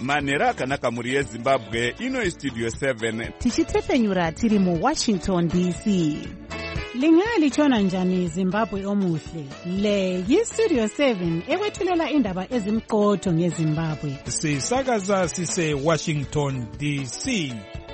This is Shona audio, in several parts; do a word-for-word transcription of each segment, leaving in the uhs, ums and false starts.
manhero akanaka mhuri yezimbabwe. Ino istudio seven tichitepfenyura tiri muwashington D C. Lingalitshona njani Zimbabwe omuhle? Le yistudio seven ekwethulela indaba ezimqotho ngeZimbabwe. Sisakaza sise Washington D C.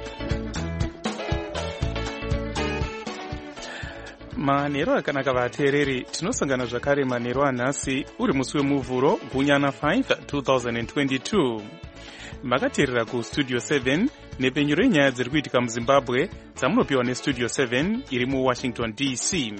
Manhero akanaka vateereri, tinosangana zvakare manhero anhasi uri musi wemuvhuro gunyana five two thousand twenty-two. Makateerera kustudio seven nepenyuro yenyaya dziri kuitika muZimbabwe dzamunopiwa nestudio seven iri muWashington D C.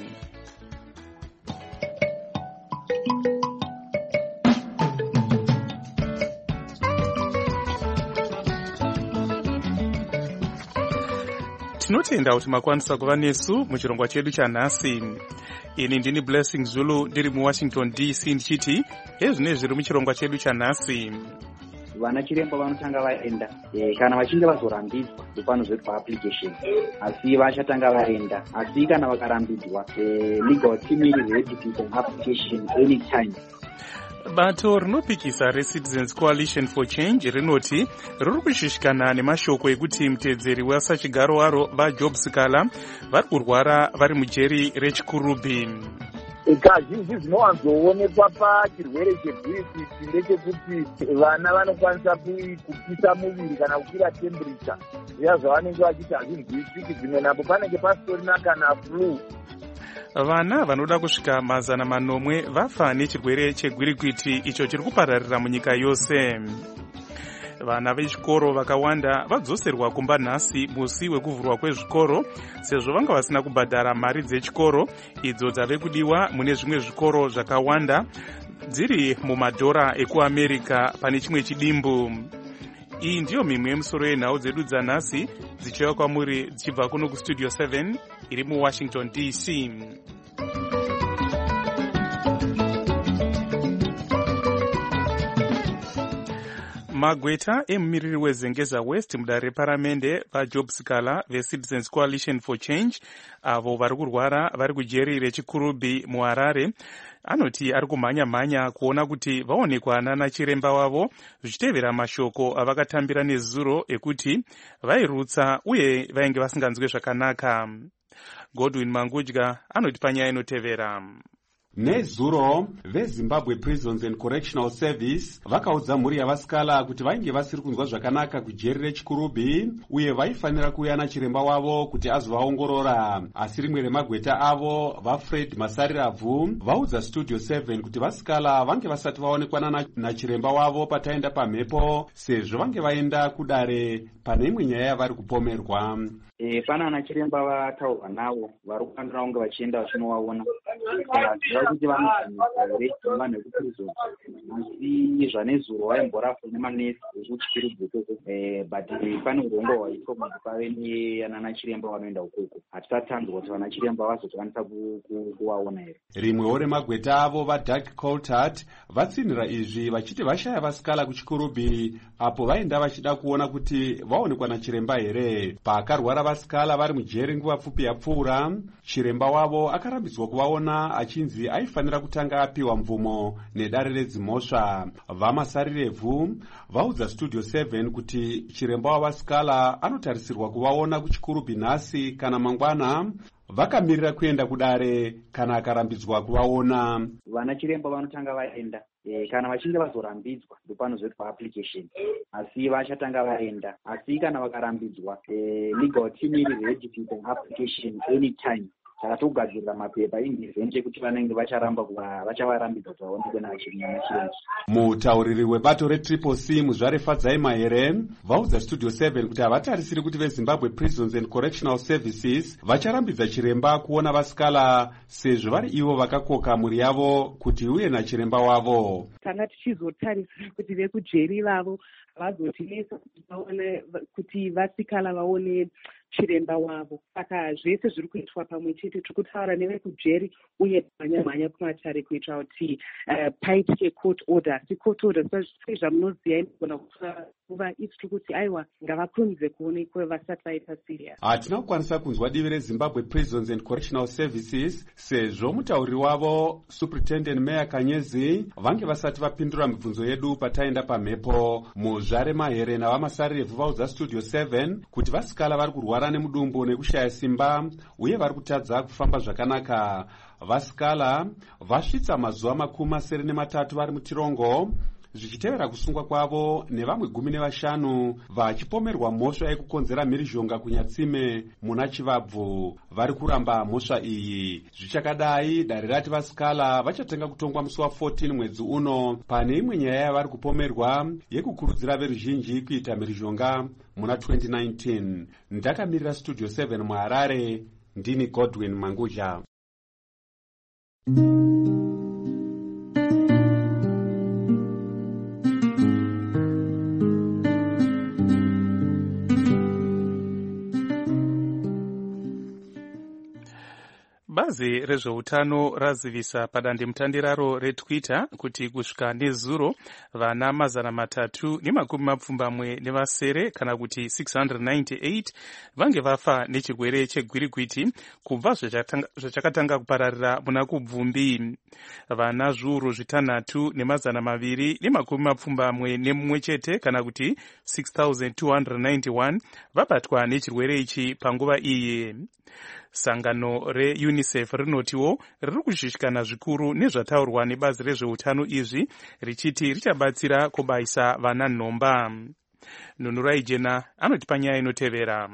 Tinotenda kuti makwanisa kuva nesu muchirongwa chedu chanhasi. Ini ndini Blessing Zulu ndiri muWashington D C ndichiti ezvine zviri muchirongwa chedu chanhasi. Vana chiremba vanotanga vaenda e, kana vachinge vazorambidzwa ndopanozoitwa application, asi vachatanga vaenda. Asi kana vakarambidzwa e, legal team is ready to do application anytime. Bato rinopikisa reCitizens Coalition for Change rinoti riri kushushikana nemashoko ekuti mutedzeri wasachigaro waro vaJob Sikala vari kurwara vari mujeri reChikurubi. Kazhinji zvinowanzoonekwa pachirwere chegwirikwiti ndechekuti vana vanokwanisa kupisa muviri kana kukwira temperature. Zviya zvavanenge vachiti hazvinzwisiki, dzimwe napo panenge pasitorina kana flu. Vana vanoda kusvika mazana manomwe vafa nechirwere chegwirikwiti icho chiri kupararira munyika yose. Vana vechikoro vakawanda vadzoserwa kumba nhasi musi wekuvhurwa kwezvikoro sezvo vanga vasina kubhadhara mari dzechikoro idzo dzave kudiwa mune zvimwe zvikoro zvakawanda dziri mumadhora ekuAmerica pane chimwe chidimbu. Iyi ndiyo mimwe yemusoro yenhau dzedu dzanhasi dzichiuya kwamuri dzichibva kuno kustudio seven iri muWashington D C. Magweta emumiriri weZengeza West mudare reparamende vaJob Sikala veCitizens Coalition for Change avo vari kurwara vari kujeri reChikurubi muHarare anoti ari kumhanya-mhanya kuona kuti vaonekwa nana chiremba wavo zvichitevera mashoko avakatambira nezuro ekuti vairutsa uye vainge vasinganzwe zvakanaka. Godwin Mangudya anoti panyaya inotevera. Nezuro veZimbabwe Prisons and Correctional Service vakaudza mhuri yavasikala kuti vainge vasiri kunzwa zvakanaka kujeri reChikurubi uye vaifanira kuuya nachiremba wavo kuti azovaongorora. Asi rimwe remagweta avo vaFred Masariravhu vaudza studio seven kuti vasikala vange vasati vaonekwana nachiremba wavo pataenda pamhepo sezvo vange vaenda kudare pane imwe nyaya yavari kupomerwa. E, pana ana chiremba vataurwa navo vari kufanira kunge vachienda vachinovaona kuti vanozire vanhu vekuprison, asi zvanezuro vaimborafwa nemanesi ekuchikiribhuko but pane urongwa hwaitwa kuti pave neanana chiremba vanoenda ukoko. Hatisatanzwa kuti vana chiremba vazokwanisa kuvaona here. Rimwewo remagweta avo vaDoug Coltart vatsinhira izvi vachiti vashaya vasikala kuChikurubi apo vaenda vachida kuona kuti vaonekwa nachiremba here. Paakarwara vasikala vari mujeri nguva pfupi yapfuura, chiremba wavo akarambidzwa kuvaona achinzi aifanira kutanga apiwa mvumo nedare redzimhosva. VaMasariravhu vaudza studio seven kuti chiremba wavasikala anotarisirwa kuvaona kuChikurubi nhasi kana mangwana, vakamirira kuenda kudare kana akarambidzwa kuvaona. Vana chiremba vanotanga vaenda e, kana vachinge vazorambidzwa ndopanozoitwa application, asi vachatanga vaenda. Asi kana vakarambidzwa e, legal team is ready to do application anytime. Saka togadzirira mapepa indivheni chekuti vanenge vacharamba vachavarambidza kuti vaonekwe nachiremba. Mutauriri webato reTriple C Muzvare Fadzai Mahere vaudza studio seven kuti havatarisiri kuti veZimbabwe Prisons and Correctional Services vacharambidza chiremba kuona vasikala sezvo vari ivo vakakoka mhuri yavo kuti uye nachiremba wavo. Tanga tichizotarisira kuti vekujeri vavo vazotinesa kuti vaone kuti vasikala vaone chiremba wavo. Saka zvese zviri kuitwa pamwe chete, tiri kutaura nevekujeri uye mhanya-mhanya kumatare kuitira kuti uh, paitike court order. Si court order sezvamunoziva inogona kutora nguva isi tiri kuti aiwa ngavakunze kuonekwe vasati vaita serious. hatina kukwanisa kunzwa divi rezimbabwe prisons and correctional services sezvo mutauri wavo superintendent Meya Kanyezi vange vasati vapindura mibvunzo yedu pataenda pamhepo. muzvare maherena vamasarirevhu vaudza studio seven kuti vasikala vari kurwara nemudumbu nekushaya simba uye vari kutadza kufamba zvakanaka. vasikala vasvitsa mazuva makumi masere nematatu vari mutirongo zvichitevera kusungwa kwavo nevamwe gumi nevashanu vachipomerwa mhosva yekukonzera mhirizhonga kunyatsime muna chivabvu. vari kuramba mhosva iyi. zvichakadai dare rati vasikala vachatenga kutongwa musi wa fourteen mwedzi uno pane imwe nyaya yavari kupomerwa yekukurudzira veruzhinji kuita mhirizhonga muna twenty nineteen. ndakamirira studio seven muharare. ndini Godwin Manguja. bazi rezveutano razivisa padandemutande raro retwitter kuti kusvika nezuro vana mazana matatu nemakumi mapfumbamwe nevasere kana kuti six hundred ninety-eight vange vafa nechirwere chegwirikwiti kubva zvachakatanga kupararira muna kubvumbi. vana zviuru zvitanhatu nemazana maviri nemakumi mapfumbamwe nemumwe chete kana kuti six thousand two hundred ninety-one vabatwa nechirwere ichi panguva iyi. sangano reunicef rinotiwo riri kushushikana zvikuru nezvataurwa nebazi rezveutano izvi richiti richabatsira kubayisa vana nhomba. Nunurai Jena anotipa nyaya inotevera.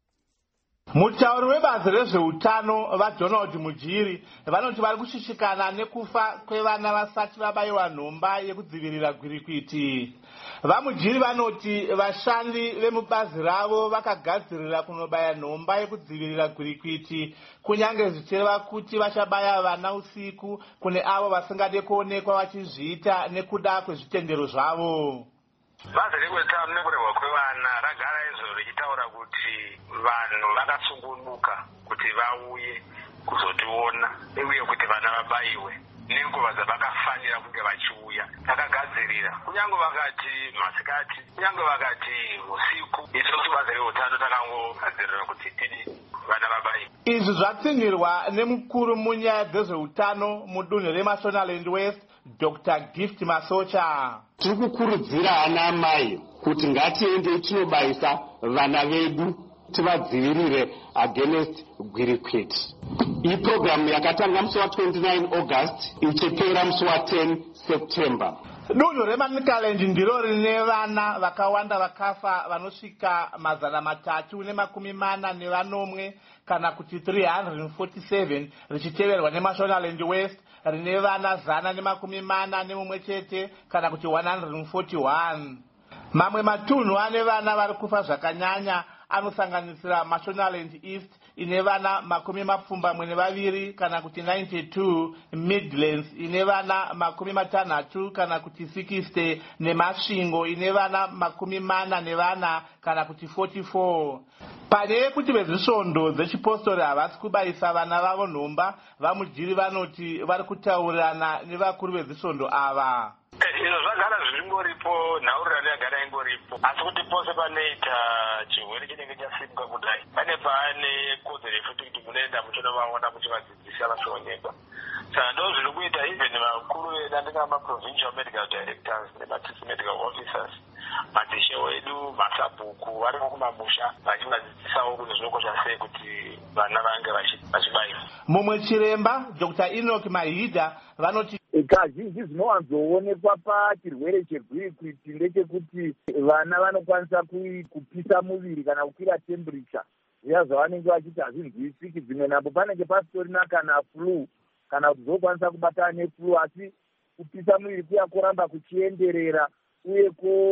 mutauri webazi rezveutano vaDonald Mujiri vanoti vari kushushikana nekufa kwevana vasati vabayiwa nhomba yekudzivirira gwirikwiti. vaMujiri vanoti vashandi vemubazi ravo vakagadzirira kunobaya nhomba yekudzivirira gwirikwiti kunyange zvichireva kuti vachabaya vana usiku kune avo vasingade kuonekwa vachizviita nekuda kwezvitendero zvavo. bazi reutano nekurehwa kwevana ragara izvo richitaura kuti vanhu vakasungunuka kuti vauye kuzotiona uye kuti vana vabayiwe nenguva dzavakafanira kunge vachiuya. takagadzirira kunyange vakati masikati kunyange vakati usiku isusu bazi reutano takangogadzirira kuti tidi vana vabayiwe. izvi zvatsinhirwa nemukuru munyaya dzezveutano mudunhu reMashonaland West Doctor Gift Masocha. tiri kukurudzira ana mai kuti ngatiende tinobayisa vana vedu tivadzivirire against gwirikwiti. iyi programu yakatanga musi wa twenty-nine August ichipera musi wa ten September. dunhu reMashonaland ndiro rine vana vakawanda vakafa vanosvika mazana matatu nemakumi mana nevanomwe kana kuti three hundred forty-seven richiteverwa neMashonaland West rine vana zana nemakumi mana nemumwe chete kana kuti one hundred forty-one. mamwe matunhu ane vana vari kufa zvakanyanya anosanganisira Mashonaland East ine vana makumi mapfumbamwe nevaviri kana kuti ninety-two, Midlands ine vana makumi matanhatu kana kuti sixty neMasvingo ine vana makumi mana nevana kana kuti forty-four. pane kuti vezvisvondo dzechipostori havasi kubayisa vana vavo nhomba vaMujiri vanoti vari kutaurirana nevakuru vezvisvondo ava. izvo zvagara zvingoripo, nhauriro yagara ingoripo, asi kuti pose panoita chirwere chinenge chasimuka kudai pane pane kodzero yefuti kuti munoenda muchinovaona kuti vadzidzisi avasaonekwa. saka ndo zviri kuita even vakuru vedu andinga maprovincial medical directors nemadistrict medical officers madhishewo edu masabhuku varimo kumamusha vachivadzidzisawo kuti zvinokosha sei kuti vana vange vachibayiwa. mumwe chiremba Dr Enoch Mahidha vanoti kazhinji zvinowanzoonekwa pachirwere chegwirikwiti ndechekuti vana vanokwanisa kupisa muviri kana kukwira temperature zviya zvavanenge vachiti hazvinzwisiki. dzimwe nhambo panenge pasitorina kana flu kana kuti zokwanisa kubatana neflu asi kupisa muviri kuya kuramba kuchienderera uye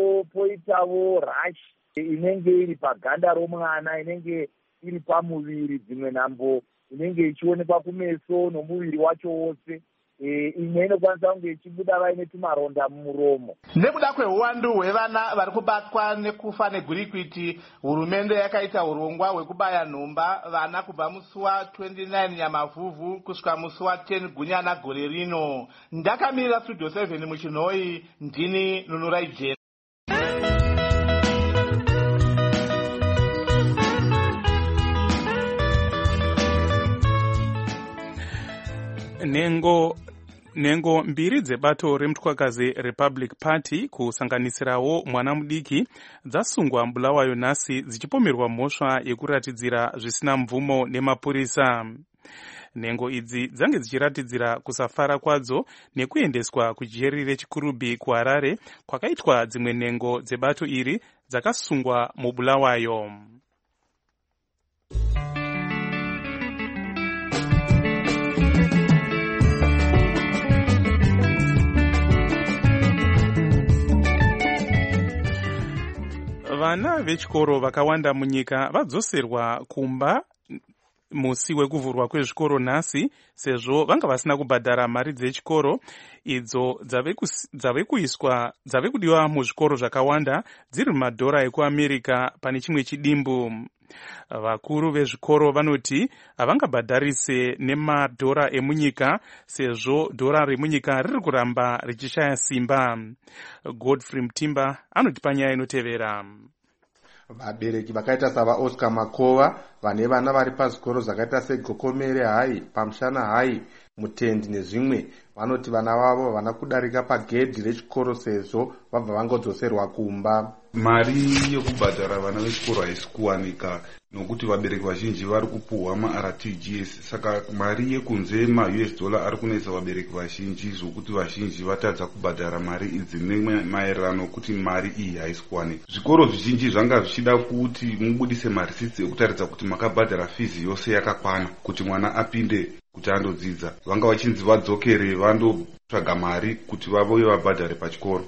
poitawo rash inenge iri paganda romwana inenge iri pamuviri. dzimwe nhambo inenge ichionekwa kumeso nomuviri wacho wose. imwe inokwanisa kunge ichibuda vaine tumaronda mumuromo. nekuda kweuwandu hwevana vari kubatwa nekufa negwirikwiti hurumende yakaita urongwa hwekubaya nhomba vana kubva musi wa twenty-nine Nyamavhuvhu kusvika musi wa ten Gunyana gore rino. ndakamirira studio seven muchinhoi. ndini Nunurai Jena. Nengo Nhengo mbiri dzebato remutwakazi Republic Party kusanganisirawo mwana mudiki dzasungwa Bulawayo nhasi dzichipomerwa mhosva yekuratidzira zvisina mvumo nemapurisa. Nhengo idzi dzange dzichiratidzira kusafara kwadzo nekuendeswa kujeri rechikurubi kuHarare kwakaitwa dzimwe nhengo dzebato iri dzakasungwa muBulawayo. Vana vechikoro vakawanda munyika vadzoserwa kumba musi wekuvhurwa kwezvikoro nhasi sezvo vanga vasina kubhadhara mari dzechikoro idzo dzave kuiswa dzave kudiwa muzvikoro zvakawanda dziri madhora ekuAmerica pane chimwe chidimbu. Vakuru vezvikoro vanoti havangabhadharise nemadhora emunyika sezvo dhora remunyika riri kuramba richishaya simba. Godfrey Mtimba anoti panyaya inotevera. Vabereki vakaita savaOscar Makova vane vana vari pazvikoro zvakaita seGokomere High, Pamushana High, Mutendi nezvimwe vanoti vana vavo havana kudarika pagedhi rechikoro sezvo vabva vangodzoserwa kumba. Mari yekubhadhara vana vechikoro haisi kuwanika nokuti vabereki vazhinji vari kupuhwa ma-R T G S, saka mari yekunze ma-U S dollar ari kunetsa vabereki vazhinji zvokuti vazhinji vatadza kubhadhara mari idzi nemaererano kuti mari iyi haisi kuwanika. Zvikoro zvizhinji zvanga zvichida kuti mubudise marisiti ekutaridza kuti makabhadhara fizi yose yakakwana kuti mwana apinde kuti andodzidza. Vanga vachinzi vadzokere vandotsvaga mari kuti vauye vabhadhare pachikoro.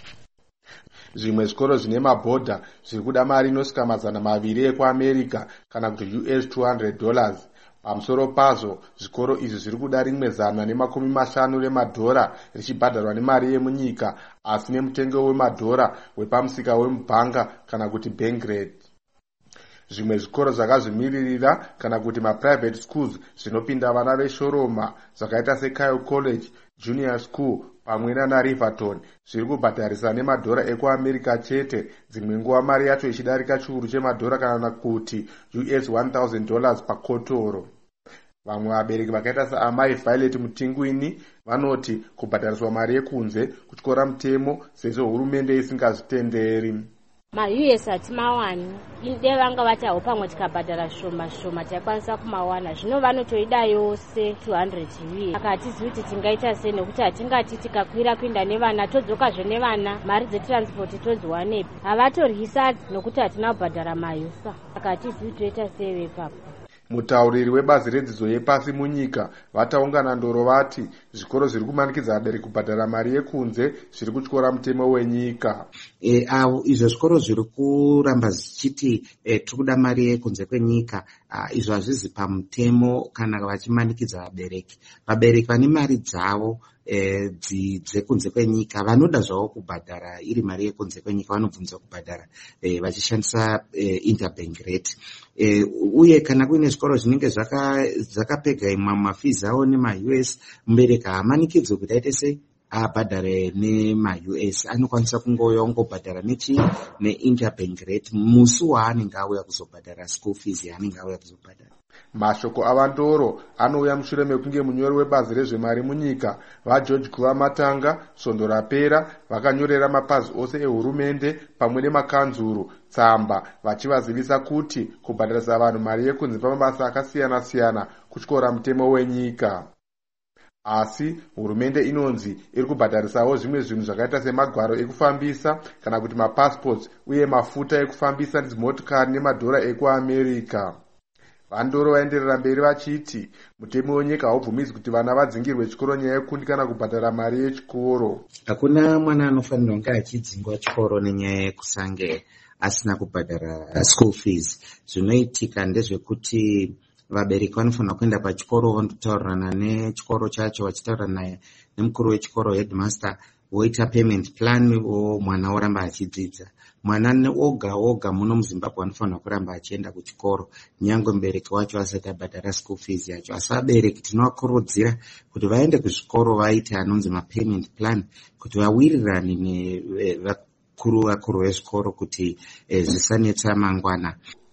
Zvimwe zvikoro zvine mabhodha zviri kuda mari inosvika mazana maviri ekuAmerica kana kuti U S two hundred dollars. Pamusoro pazvo zvikoro izvi zviri kuda rimwe zana nemakumi mashanu remadhora richibhadharwa nemari yemunyika asi nemutengo wemadhora wepamusika wemubhanga kana kuti bank rate. Zvimwe zvikoro zvakazvimiririra kana kuti maprivate schools zvinopinda vana veshoroma zvakaita seKyle College Junior School pamwe naRiverton zviri kubhadharisa nemadhora ekuAmerica chete, dzimwe nguva mari yacho ichidarika chiuru chemadhora kana kuti U S one thousand dollars pakotoro. Vamwe vabereki vakaita saamai Violet Mutingwini vanoti kubhadhariswa mari yekunze kutyora mutemo sezvo hurumende isingazvitenderi. Ma-U S hatimawani, inde vanga vatawo pamwe tikabhadhara shoma shoma taikwanisa kumawana, zvino vanotoida yose two hundred U S. Saka hatizivi kuti tingaita sei nekuti hatingati tikakwira kuenda nevana todzokazve nevana mari dzetransport todziwanepi. Havatoryi sadzi nokuti hatina kubhadhara mayusa, saka hatizivi toita sei vepapo. Mutauriri webazi redzidzo yepasi munyika vataungana ndoro vati zvikoro zviri kumanikidza vabereki kubhadhara mari yekunze zviri kutyora mutemo wenyika. E, au, izvo zvikoro zviri kuramba zvichiti e, tiri kuda mari yekunze kwenyika, izvo hazvizi pamutemo kana vachimanikidza vabereki. Vabereki vane mari dzavo e, dzekunze kwenyika vanoda zvavo kubhadhara iri mari yekunze kwenyika vanobvunza kubhadhara e, vachishandisa e, interbank rate. E, uye kana kuine zvikoro zvinenge zvakapega imwe mafizi avo nema-U S, mubereki haamanikidzwe kuti aite sei abhadhare nema-U S, anokwanisa kungouya ungobhadhara nechi neinterbank rate musi waanenge auya kuzobhadhara school fees yaanenge auya kuzobhadhara. Mashoko avandoro anouya mushure mekunge munyori webazi rezvemari munyika vaGeorge Kuvamatanga svondo rapera vakanyorera mapazi ose ehurumende pamwe nemakanzuru tsamba vachivazivisa kuti kubhadharisa vanhu mari yekunze pamabasa akasiyana siyana kutyora mutemo wenyika. Asi hurumende inonzi iri kubhadharisawo zvimwe zvinhu zvakaita semagwaro ekufambisa kana kuti mapassports uye mafuta ekufambisa dzimotikari nemadhora ekuAmerica. Vandoro vaenderera mberi vachiti mutemo wenyika haubvumidzwi kuti vana vadzingirwe chikoro nyaya yekundikana kubhadhara mari yechikoro. Hakuna mwana anofanirwa kunge achidzingwa chikoro nenyaya yekusange asina kubhadhara school fees. Zvinoitika ndezvekuti vabereki vanofanira kuenda pachikoro vandotaurirana nechikoro chacho vachitaurirana nemukuru wechikoro headmaster voita payment plan wo mwana oramba achidzidza. Mwana oga oga muno muZimbabwe anofanira kuramba achienda kuchikoro nyange mubereki wacho asati abhadhara school fees yacho. Asi vabereki tinovakurudzira kuti vaende kuzvikoro vaite anonzi mapayment plan kuti vawirirane nevakuru vakuru vezvikoro kuti zvisanetsa mangwana.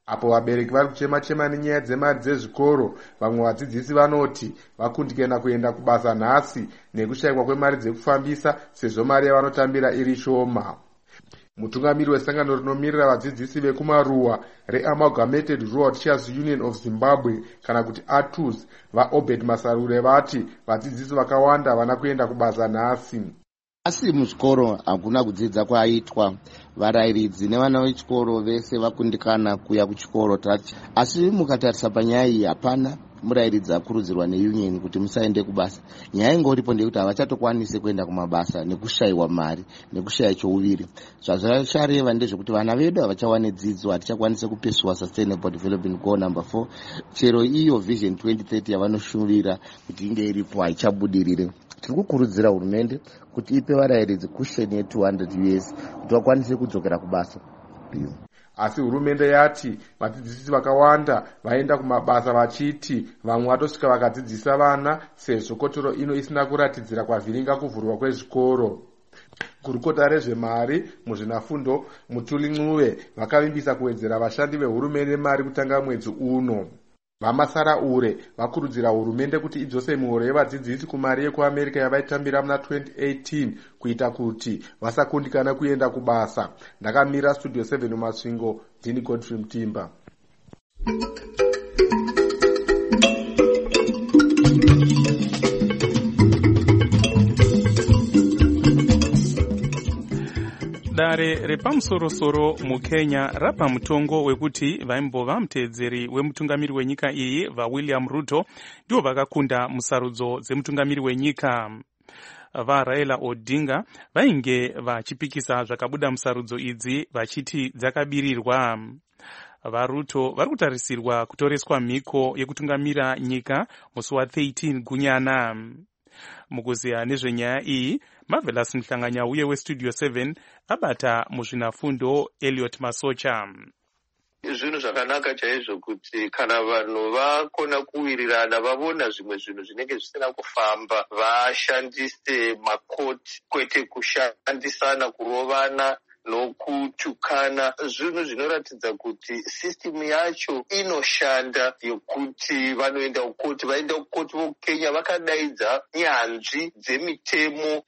apo vabereki vari kuchema-chema nenyaya dzemari dzezvikoro. Vamwe vadzidzisi vanoti vakundikana kuenda kubasa nhasi nekushayikwa kwemari dzekufambisa sezvo mari yavanotambira iri shoma. Mutungamiri wesangano rinomirira vadzidzisi vekumaruwa reAmalgamated Rural Teachers Union of Zimbabwe kana kuti A T U Z vaObed Masarure vati vadzidzisi vakawanda vana kuenda kubasa nhasi. Asi muzvikoro hakuna kudzidza kwaitwa. Varairidzi nevana vechikoro vese vakundikana kuya kuchikoro tati. Asi mukatarisa panyaya iyi hapana murairidzi akurudzirwa neunion kuti musaende kubasa. Nyaya ingoripo ndekuti havachatokwanisi kuenda kumabasa nekushayiwa mari nekushaya chouviri. Zvazvachareva ndezvekuti vana vedu havachawane dzidzo, hatichakwanise kupeswa sustainable development goal number four. Chero iyo vision twenty thirty yavanoshuvira kuti inge iripo haichabudirire. Tiri kukurudzira hurumende kuti ipe varairidzi kusheni ye two hundred U S kuti vakwanise kudzokera kubasa. Asi hurumende yati vadzidzisi vakawanda vaenda kumabasa vachiti vamwe vatosvika vakadzidzisa vana sezvo kotoro ino isina kuratidzira kwavhiringa kuvhurwa kwezvikoro. Gurukota rezvemari muzvinafundo Mutuli Ncube vakavimbisa kuwedzera vashandi vehurumende mari kutanga mwedzi uno. Vamasaraure vakurudzira hurumende kuti idzose mihoro yevadzidzisi kumari yekuAmerica yavaitambira muna twenty eighteen kuita kuti vasakundikana kuenda kubasa. Ndakamira Studio seven mumasvingo, ndini Godfrey Mutimba. Dare repamusorosoro muKenya rapa mutongo wekuti vaimbova muteedzeri wemutungamiri wenyika iyi vaWilliam Ruto ndivo vakakunda musarudzo dzemutungamiri wenyika. VaRaila Odinga vainge vachipikisa zvakabuda musarudzo idzi vachiti dzakabirirwa. VaRuto vari kutarisirwa kutoreswa mhiko yekutungamira nyika musi wathirteen Gunyana. Mukuziya nezvenyaya iyi, Marvelous Mhlanganya uye weStudio seven abata muzvinafundo Elliot Masocha. Zvinhu zvakanaka chaizvo kuti kana vanhu vakona kuwirirana vavona zvimwe zvinhu zvinenge zvisina kufamba vashandise makoti kwete kushandisana kurovana nokutukana. Zvinhu zvinoratidza kuti system yacho inoshanda yekuti vanoenda kukoti. Vaenda kukoti voKenya vakadaidza nyanzvi dzemitemo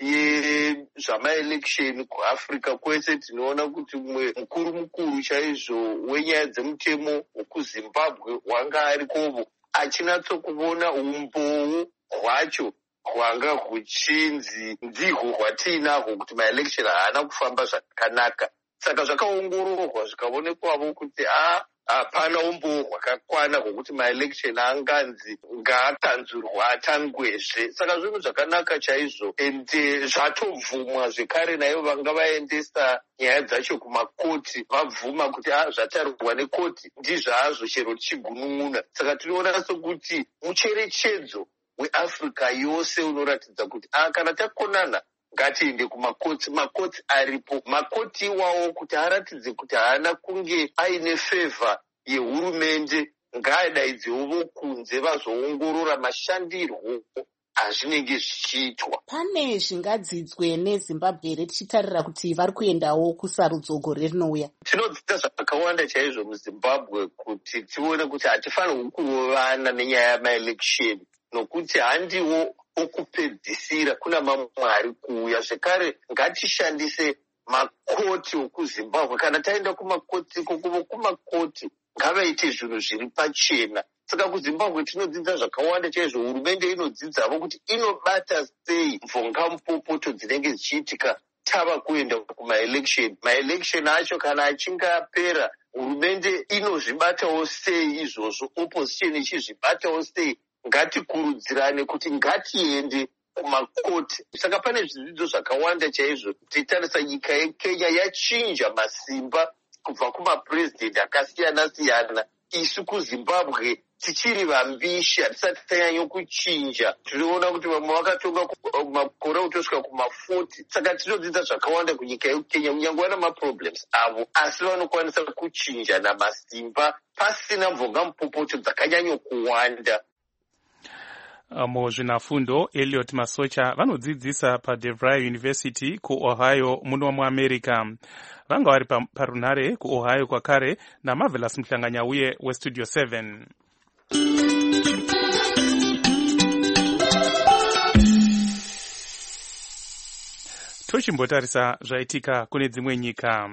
yezvamaelection kuAfrica kwese. Tinoona kuti mumwe mukuru mukuru chaizvo wenyaya dzemutemo wekuZimbabwe wanga arikovo achinatsokuona umboo hwacho hwanga huchinzi ndihwo hwatiinahwo kuti maelection haana kufamba zvakanaka. Saka zvakaongororwa zvikaonekwavo kuti a hapana umboo hwakakwana hwokuti maelection anganzi ngaakanzurwa atangwezve. Saka zvinhu zvakanaka chaizvo ende zvatobvumwa zvekare nayo vanga vaendesa nyaya dzacho kumakoti vabvuma kuti a zvataurwa nekoti ndizvazvo chero chigunun'una. Saka tinoona sokuti mucherechedzo weAfrica yose unoratidza kuti a kana takonana ngatiende kumakoti. Makoti aripo, makoti iwawo kuti aratidze kuti haana kunge aine favor yehurumende ngaadaidzewo vokunze vazoongorora mashandirwo azvinenge zvichiitwa. Pane zvingadzidzwe neZimbabwe here tichitarira kuti vari kuendawo kusarudzo gore rinouya? Tinodzidza zvakawanda chaizvo muZimbabwe kuti tione kuti hatifanirwi kurovana nenyaya yamaelection nokuti handiwo okupedzisira, kuna mamwe ari kuuya. Zvekare ngatishandise makoti okuZimbabwe. Kana taenda kumakoti kokuvo kumakoti ngavaite zvinhu zviri pachena. Saka kuZimbabwe tinodzidza zvakawanda chaizvo. Hurumende inodzidzavo kuti inobata sei mvongampopoto dzinenge dzichiitika tava kuenda kumaelection. Maelection acho kana achinge apera hurumende inozvibatawo sei izvozvo, opposition ichizvibatawo sei. Ngatikurudzirane kuti ngatiende kumakoti. Saka pane zvidzidzo zvakawanda chaizvo. Titarisa nyika yeKenya yachinja masimba kubva kumapurezidendi akasiyana siyana. Isu kuZimbabwe tichiri vambishi, hatisati tanyanya kuchinja. Tinoona kuti vamwe vakatonga makore kutosvika kumaforty. Saka tinodzidza zvakawanda kunyika yeKenya. Kunyange vana maproblems avo asi vanokwanisa kuchinja namasimba pasina mvonga mupopoto dzakanyanyo kuwanda. muzvinafundo Elliot Masocha vanodzidzisa paDeVry University kuOhio muno muAmerica. Vanga vari parunare kuOhio kwakare naMarvelous Mhlanganyauye weStudio seven. Tochimbotarisa zvaitika kune dzimwe nyika.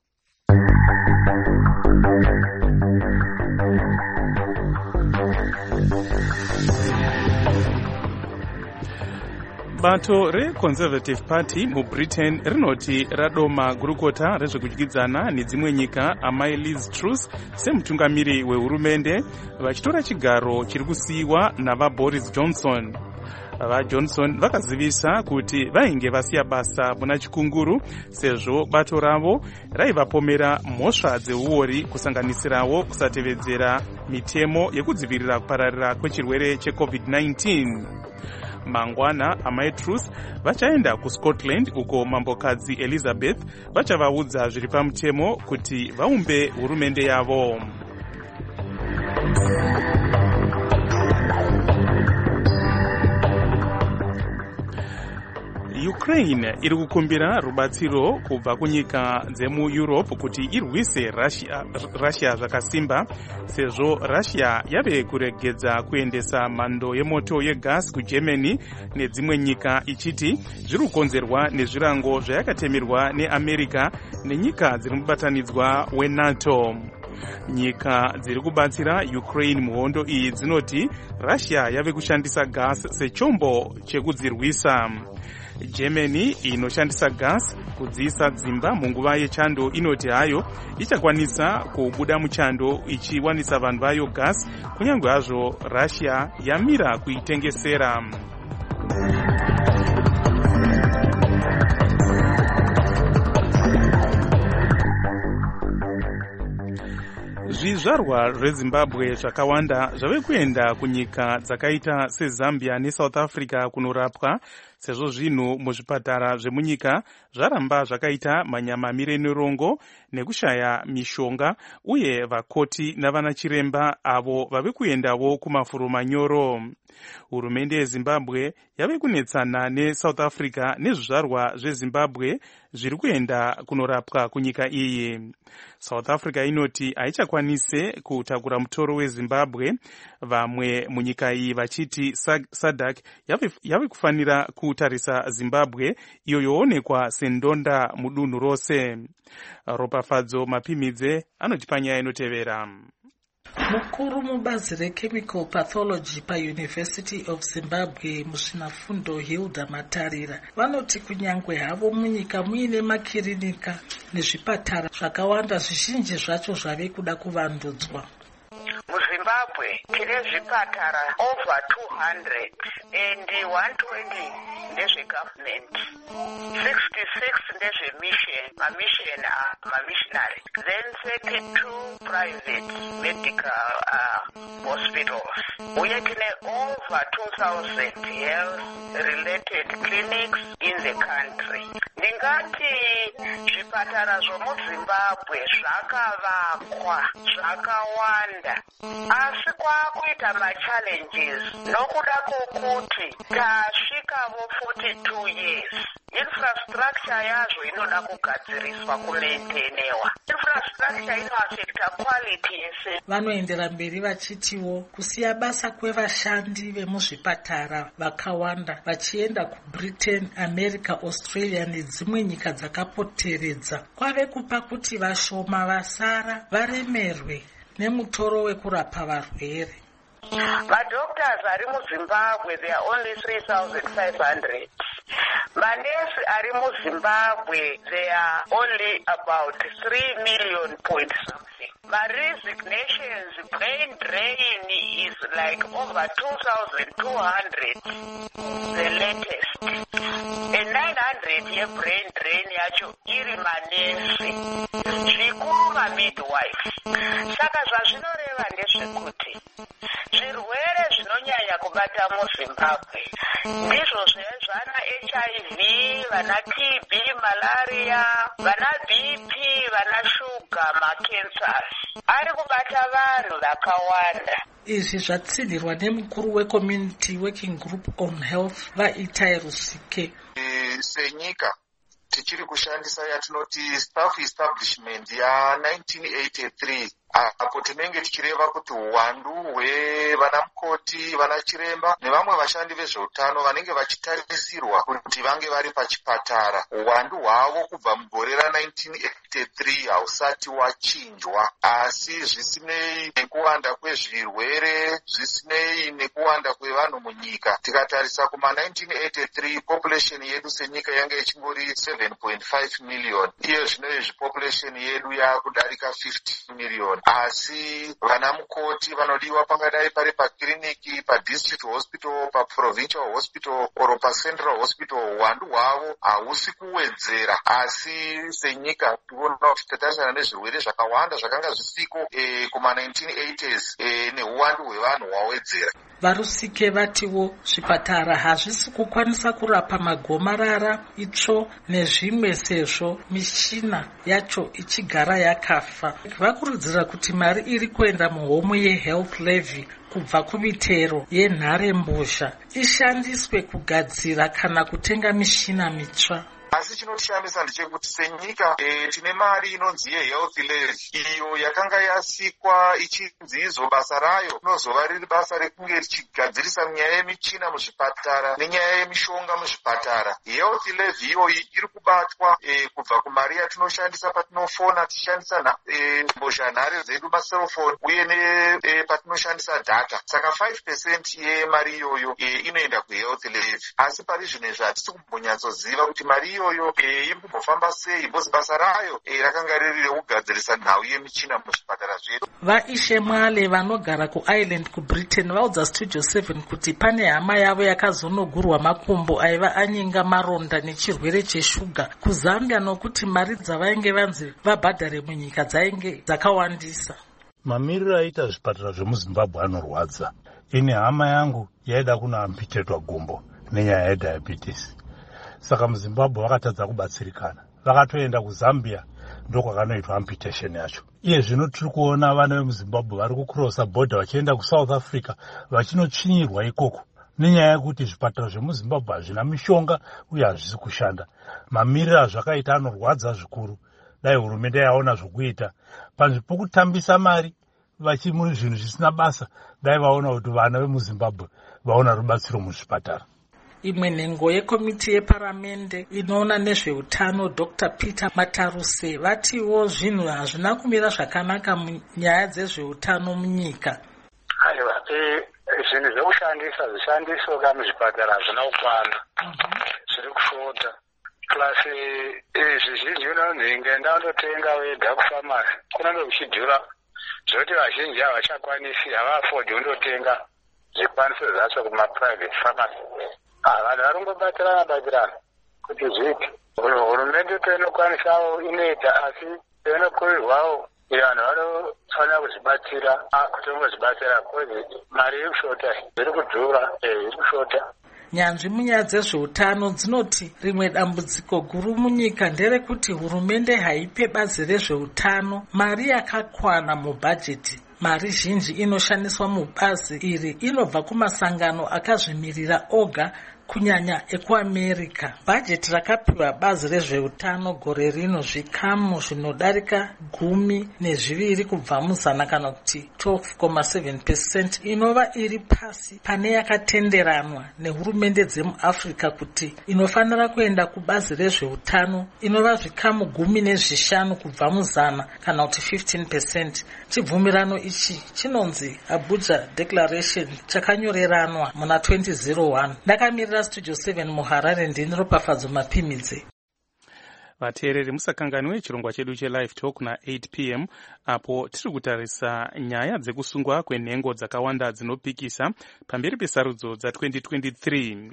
Bato reConservative Party muBritain rinoti radoma gurukota rezvekudyidzana nedzimwe nyika amai Liz Truss semutungamiri wehurumende vachitora chigaro chiri kusiyiwa navaBoris Johnson. VaJohnson vakazivisa kuti vainge vasiya basa muna chikunguru sezvo bato ravo raivapomera mhosva dzeuori kusanganisirawo kusatevedzera mitemo yekudzivirira kupararira kwechirwere cheCovid nineteen. Mangwana amai Truss vachaenda kuScotland uko mambokadzi Elizabeth vachavaudza zviri pamutemo kuti vaumbe hurumende yavo. Ukraine iri kukumbira rubatsiro kubva kunyika dzemuEurope kuti irwise Russia, Russia zvakasimba sezvo Russia yave kuregedza kuendesa mhando yemoto yegas kuGermany nedzimwe nyika ichiti zviri kukonzerwa nezvirango zvayakatemerwa neAmerica nenyika dziri mubatanidzwa weNATO. Nyika dziri kubatsira Ukraine muhondo iyi dzinoti Russia yave kushandisa gas sechombo chekudzirwisa. Germany inoshandisa gas kudziisa dzimba munguva yechando inoti hayo ichakwanisa kubuda muchando ichiwanisa vanhu vayo gas kunyange hazvo Russia yamira kuitengesera. Zvizvarwa zveZimbabwe zvakawanda zvave kuenda kunyika dzakaita seZambia neSouth Africa kunorapwa sezvo zvinhu muzvipatara zvemunyika zvaramba zvakaita manyamamire nerongo nekushaya mishonga uye vakoti navanachiremba avo vave kuendawo kumafuro manyoro. Hurumende yeZimbabwe yave kunetsana neSouth Africa nezvizvarwa zveZimbabwe zviri kuenda kunorapwa kunyika iyi. South Africa inoti haichakwanise kutakura mutoro weZimbabwe. Vamwe munyika iyi vachiti SADC yave, yave kufanira kutarisa Zimbabwe iyo yoonekwa sendonda mudunhu rose. Ropafadzo Mapimidze anoti panyaya inotevera. Mukuru mubazi rechemical pathology paUniversity of Zimbabwe muzvinafundo Hilda Matarira vanoti kunyangwe havo munyika muine makirinika nezvipatara zvakawanda zvizhinji zvacho zvave kuda kuvandudzwa. MuZimbabwe tine zvipatara over two hundred and one twenty ndezvegovernment, sixty-six ndezvemission, mamission mamissionary, then thirty-two private medical uh, hospitals. Uye tine over two thousand health related clinics in the country. Ndingati zvipatara zvomuZimbabwe zvakavakwa zvakawanda, asi kwakuita machallenges nokuda kwokuti tasvikavo forty-two years. Infrastructure yazvo inoda kugadziriswa kumaintenewa. Infrastructure inoaffecta quality yese. Vanoendera mberi vachitiwo kusiya basa kwevashandi vemuzvipatara vakawanda vachienda kuBritain, America, Australia nedzimwe nyika dzakapoteredza kwave kupa kuti vashoma vasara varemerwe nemutoro wekurapa varwere. Madoctors ari muZimbabwe they are only three thousand five hundred. Manesi ari muZimbabwe they are only about three million point something. My resignations, brain drain is like over two thousand two hundred, the latest. And nine hundred ye brain drain yacho iri manesi. Zvikuru midwife. Saka zvazvinoreva ndezvekuti zvirwere zvinonyanya kubata muZimbabwe ndizvo zvezvana H I V, vana T B, malaria, vana B P, vana shuga, macancers. Ari kubata vanhu vakawanda. izvi zvatsinhirwa nemukuru wecommunity working group on health vaitai Rusike. Senyika tichiri kushandisa yatinoti staff establishment ya nineteen eighty-three apo tinenge tichireva kuti uwandu hwevanamukoti, vanachiremba nevamwe vashandi vezveutano vanenge vachitarisirwa kuti vange vari pachipatara, uwandu hwavo kubva mugore ra-nineteen eighty-three hausati wachinjwa, asi zvisinei nekuwanda kwezvirwere, zvisinei nekuwanda kwevanhu munyika, tikatarisa kuma-nineteen eighty-three population yedu senyika yange ichingori seven point five million, iye zvinoizvi population yedu yakudarika fifty million. Asi vanamukoti vanodiwa pangadai pari pakiriniki, padistrict hospital, paprovincial hospital oro pacentral hospital, uwandu hwavo hausi kuwedzera. Asi senyika tinoona kuti tatarisana nezvirwere zvakawanda zvakanga zvisiko e, kuma-nineteen eighties e, neuwandu hwevanhu hwawedzera. VaRusike vatiwo zvipatara hazvisi kukwanisa kurapa magomarara, itsvo nezvimwe sezvo michina yacho ichigara yakafa. Vakurudzira kuti mari iri kuenda muhomu yehealth levy kubva kumitero yenharembozha ishandiswe kugadzira kana kutenga mishina mitsva. Asi chinotishamisa ndechekuti senyika e, tine mari inonzi yehealth levy iyo yakanga yasikwa ichinzi izvo basa rayo rinozova riri basa rekunge richigadzirisa nyaya yemichina muzvipatara nenyaya yemishonga muzvipatara. Health levy iyoyi iri kubatwa e, kubva kumari yatinoshandisa patinofona tichishandisa e, mbozhanhare dzedu maselfoni uye ne e, patinoshandisa data. Saka five percent yemari iyoyo e, inoenda kuhealth levy, asi pari zvinezvi hatisi kumbonyatsoziva kuti mari iyo iyoyo iri kumbofamba sei, bhozi basa rayo rakanga riri rekugadzirisa nhau yemichina muzvipatara zvedu. Vaishe Mwale vanogara kuIreland kuBritain vaudza Studio seven kuti pane hama yavo yakazonogurwa makumbo aiva anyinga maronda nechirwere cheshuga kuZambia nokuti mari dzavainge vanzi vabhadhare munyika dzainge dzakawandisa. Mamiriro aita zvipatara zvemuZimbabwe anorwadza. Ini hama yangu yaida kunoampitetwa gumbo nenyaya yediabetes. Saka muZimbabwe vakatadza kubatsirikana, vakatoenda kuZambia ndokwakanoitwa amputation yacho. Iye zvino tiri kuona vana vemuZimbabwe vari kucrossa border vachienda kuSouth Africa vachinotsvinyirwa ikoko nenyaya yekuti zvipatara zvemuZimbabwe hazvina mishonga uye hazvisi kushanda. Mamiriro azvakaita anorwadza zvikuru. Dai hurumende yaona zvokuita panzvimbo pokutambisa mari vachimuri zvinhu zvisina basa, dai vaona kuti vana vemuZimbabwe vaona rubatsiro muzvipatara. Imwe nhengo yekomiti yeparamende inoona nezveutano Doctor Peter Mataruse vatiwo zvinhu hazvina kumira zvakanaka munyaya dzezveutano munyika. Aiwa, zvinhu zvekushandisa zvishandiso ka muzvipatara hazvina kukwana, zviri kushota. Plus zvizhinji unonzi ngenda undotenga wega kufamasi kunenge kuchidhura zvekuti vazhinji havachakwanisi, havaafodi undotenga zvikwanisiro zvacho kumaprivate pharmacy. Vanhu varingobatirana batirana kuti zviiti. Hurumende painokwanisawo inoita, asi painokurirwawo vanhu vanofanira kuzvibatsira kuti ungozvibatsira kuti mari iri kushota, iri kudhura, iri kushota. Nyanzvi munyaya dzezveutano dzinoti rimwe dambudziko guru munyika nderekuti hurumende haipe bazi rezveutano mari yakakwana mubhajeti. Mari zhinji inoshandiswa mubazi iri inobva kumasangano akazvimirira oga kunyanya ekuAmerica. Bhajeti rakapiwa bazi rezveutano gore rino zvikamu zvinodarika gumi nezviviri kubva muzana kana kuti twelve point seven percent inova iri pasi pane yakatenderanwa nehurumende dzemuAfrica kuti inofanira kuenda kubazi rezveutano inova zvikamu gumi nezvishanu kubva muzana kana kuti fifteen percent. Chibvumirano ichi chinonzi Abuja Declaration chakanyoreranwa muna twenty oh one. Ndakamirira Studio seven muHarare ndini Ropafadzo Mapimidze. Vateereri musakanganwe chirongwa chedu cheLive Talk na eight p m apo tiri kutarisa nyaya dzekusungwa kwenhengo dzakawanda dzinopikisa pamberi pesarudzo dza twenty twenty-three.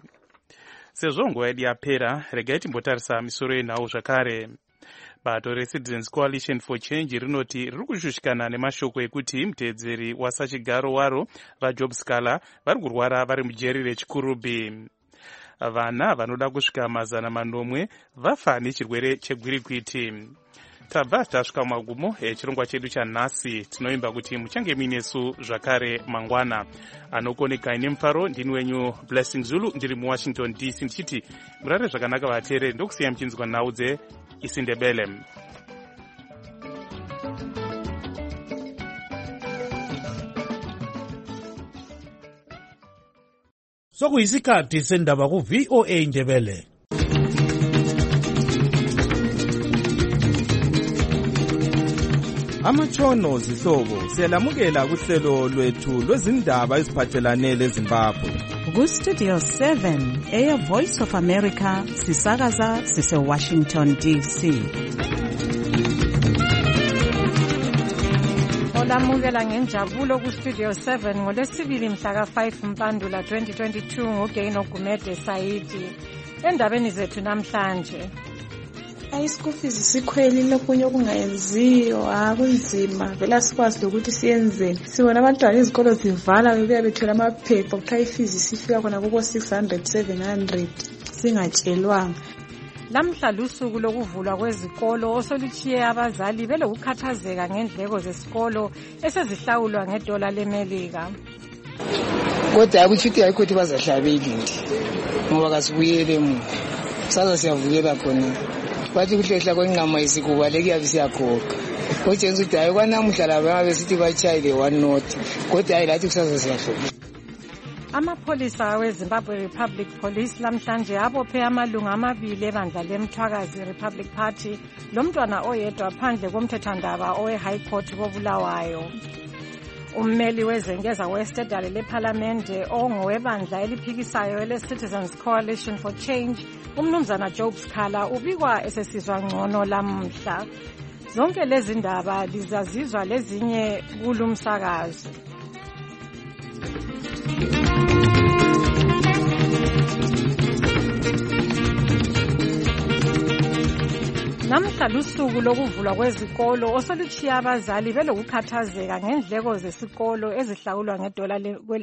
Sezvo nguva yedu yapera, regai timbotarisa misoro yenhau zvakare. Bato reCitizens Coalition for Change rinoti riri kushushikana nemashoko ekuti muteedzeri wasachigaro waro vaJob Scala vari kurwara vari mujeri reChikurubi. Vana vanoda kusvika mazana manomwe vafa nechirwere chegwirikwiti. tabva tasvika magumo echirongwa chedu chanhasi. Tinoimba kuti muchange minesu zvakare mangwana. Anokoneka ine mufaro ndini wenyu Blessing Zulu, ndiri muWashington D C ndichiti murare zvakanaka vateereri, ndokusiya muchinzwa nhau dzeIsindebele. Sokuyisikhathi sendaba ku V O A Ndebele. Amatshono zihlobo siyalamukela kuhlelo lwethu lwezindaba eziphathelane leZimbabwe. Ku Studio seven eya Voice of America sisakaza sise Washington D C. Olamukela ngenjabulo ku Studio seven ngolesibili mhla ka five Mpandula twenty twenty-two ngoGaino Gumede Saidi. Endabeni zethu namhlanje ayisikufizi sikhweli lokunye okungayenziyo akunzima vela sikwazi ukuthi siyenzeni. Sibona abantwana izikolo zivala bebuya bethola amaphepha kuthiwa ifizi sifika khona kubo six hundred seven hundred singatshelwanga. Lamhla lusuku lokuvulwa kwezikolo osoluchiye abazali belokukhathazeka ngendleko zesikolo esezihlawulwa ngedola leMelika. Kodwa akuchithi ayikho ukuthi bazahlabeli ngoba kasibuyele emuva. Sasa siyavukela khona. Bathi kuhlehla kwenqama isikubaleke yabe siyakhokha. Ojenza ukuthi hayi kwanamuhla laba besithi bachayile one note. Kodwa hayi lathi kusasa siyahlola. Amapolisa weZimbabwe Republic Police lamhlanje abophe amalunga amabili ebandla leMthwakazi Republic Party lomntwana oyedwa phandle komthethwandaba owe High Court koBulawayo. Ummeli wezengeza westedale leParliamente ongowebandla eliphikisayo ele-Citizens Coalition for Change umnumzana Job Skhala ubikwa esesizwa ngcono lamhla. Zonke lezi ndaba lizazizwa lezinye kulumsakazo. Namhla lusuku lokuvulwa kwezikolo osoluchiya abazali belokukhathazeka ngendleko zesikolo ezihlawulwa ngedola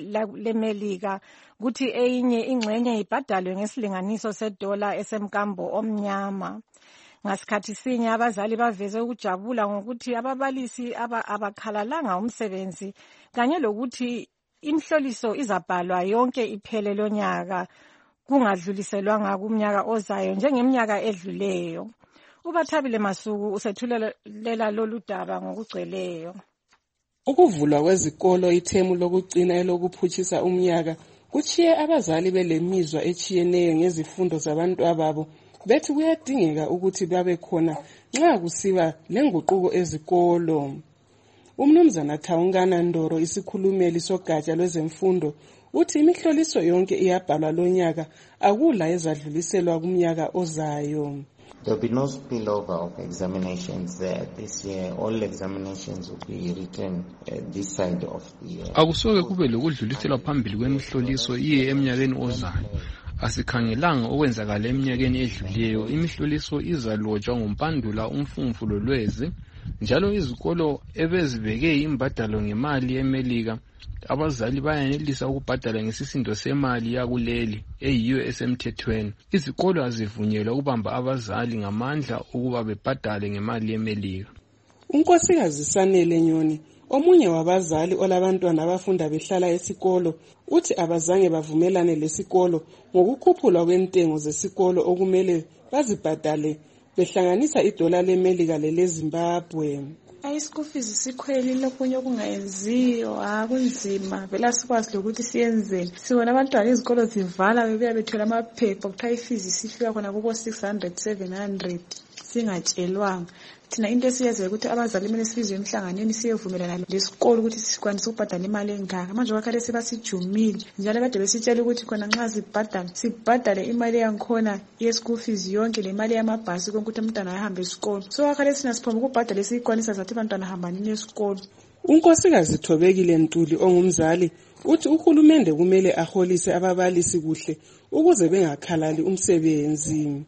leMelika kuthi eyinye ingxenye ibhadalwe ngesilinganiso sedola esemkambo omnyama. Ngasikhathi sinye abazali baveze ukujabula ngokuthi ababalisi abakhalalanga umsebenzi kanye lokuthi imhloliso izabhalwa yonke iphele lonyaka kungadluliselwanga kumnyaka ozayo njengeminyaka edluleyo. Ubathabile Masuku usethulela lolu daba ngokugcweleyo. Ukuvulwa kwezikolo ithemu lokugcina elokuphutshisa umnyaka kuchiye abazali belemizwa echiyeneyo ngezifundo zabantu ababo bethi kuyadingeka ukuthi babe khona nxa kusiba lenguquko ezikolo. Umnumzana Thawungana Ndoro isikhulumeli sogatsha lwezemfundo uthi imihloliso yonke iyabhalwa lonyaka akula ezadluliselwa kumnyaka ozayo. There will be no spillover of examinations there this year. All examinations will be written uh, this side of the year. Akusoke kube lokudluliselwa phambili kwemihloliso iye eminyakeni ozayo. Asikhangelanga okwenzakala eminyakeni edlulileyo. Imihloliso izalotshwa ngompandula umfumfu lolwezi njalo izikolo ebezibeke imbadalo ngemali yeMelika abazali bayanelisa ukubhadala ngesisindo semali yakuleli eyiyo esemthethweni. Izikolo azivunyelwa ukubamba abazali ngamandla ukuba bebhadale ngemali yeMelika. Unkosikazi Sanele Nyoni omunye wabazali olabantwana abafunda behlala esikolo uthi abazange bavumelane lesikolo ngokukhuphulwa kwentengo zesikolo okumele bazibhadale behlanganisa idola leMelika leleZimbabwe. ayisikufizi sikhweli lokunye okungayenziyo akunzima vela sikwazi ukuthi siyenzeni. Sibona abantwana izikolo zivala bebuya bethola amaphepha kuthiwa ifizi sifika khona kubo six hundred seven hundred singatshelwanga. Thina into esiyenzayo ukuthi abazali kumele sibize emhlanganweni siyevumelana lesikolo ukuthi sikwanise ukubhadala imali engaka. Manje wakade sebasijumile njalo kade besitshela ukuthi khona nxa sibhadala sibhadale imali yankhona ye-school fees yonke lemali yamabhasi konke ukuthi umntwana ahambe esikolo. So wakade sinasiphoma ukubhadala esiyikwanisa zathi abantwana hambanini esikolo. Unkosikazi Thobekile Ntuli ongumzali uthi uhulumende kumele aholise ababalisi kuhle ukuze bengakhalali umsebenzi.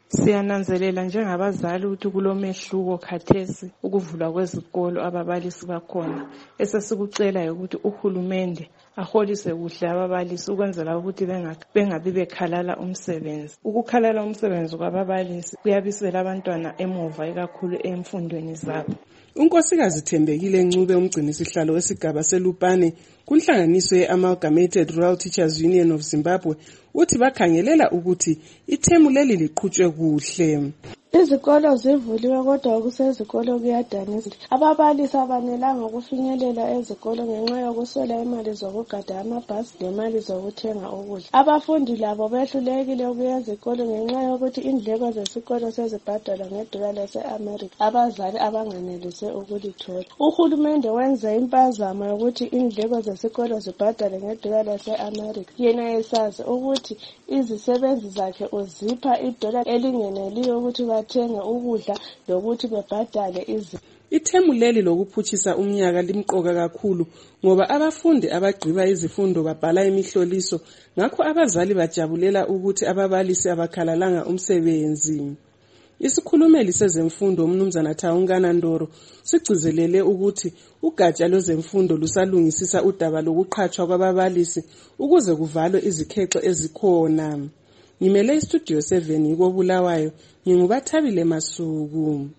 Siyananzelela njengabazali ukuthi kulomehluko khathesi ukuvulwa kwezikolo ababalisi bakhona. Esesikucela ukuthi uhulumende aholise kuhle ababalisi ukwenzela ukuthi bengabi bekhalala umsebenzi. Ukukhalala umsebenzi kwababalisi kuyabisela abantwana emuva ikakhulu emfundweni zabo. Unkosikazi Thembekile Ncube umgcinisihlalo wesigaba seLupane kunhlanganiso ye-Amalgamated Rural Teachers Union of Zimbabwe uthi bakhangelela ukuthi ithemu leli liqhutshwe kuhle. Izikolo zivuliwe kodwa kusezikolo kuyadanisa. Ababalisi abanelanga ukufinyelela ezikolo ngenxa yokuswela imali zokugada amabhasi lemali zokuthenga ukudla. Abafundi labo behlulekile ukuya ezikolo ngenxa yokuthi indleko zesikolo sezibhadalwa ngedola lase-America abazali abanganelise ukulithola. Uhulumende wenze impazamo yokuthi indleko zesikolo zibhadalwe ngedola lase-America. Yena esazi ukuthi izisebenzi zakhe uzipha idola elingeneliyo ukuthi bathenge ukudla lokuthi bebhadale izinto. Ithemu leli lokuphutshisa umnyaka limqoka kakhulu ngoba abafundi abagqiba izifundo babhala imihloliso, ngakho abazali bajabulela ukuthi ababalisi abakhalalanga umsebenzi. Isikhulumeli sezemfundo umnumzana Thawungana Ndoro sigcizelele ukuthi ugatsha lwezemfundo lusalungisisa udaba lokuqhatshwa kwababalisi ukuze kuvalwe izikhexe ezikhona. Ngimele istudio seven yiko Bulawayo, ngingubathabile Masuku.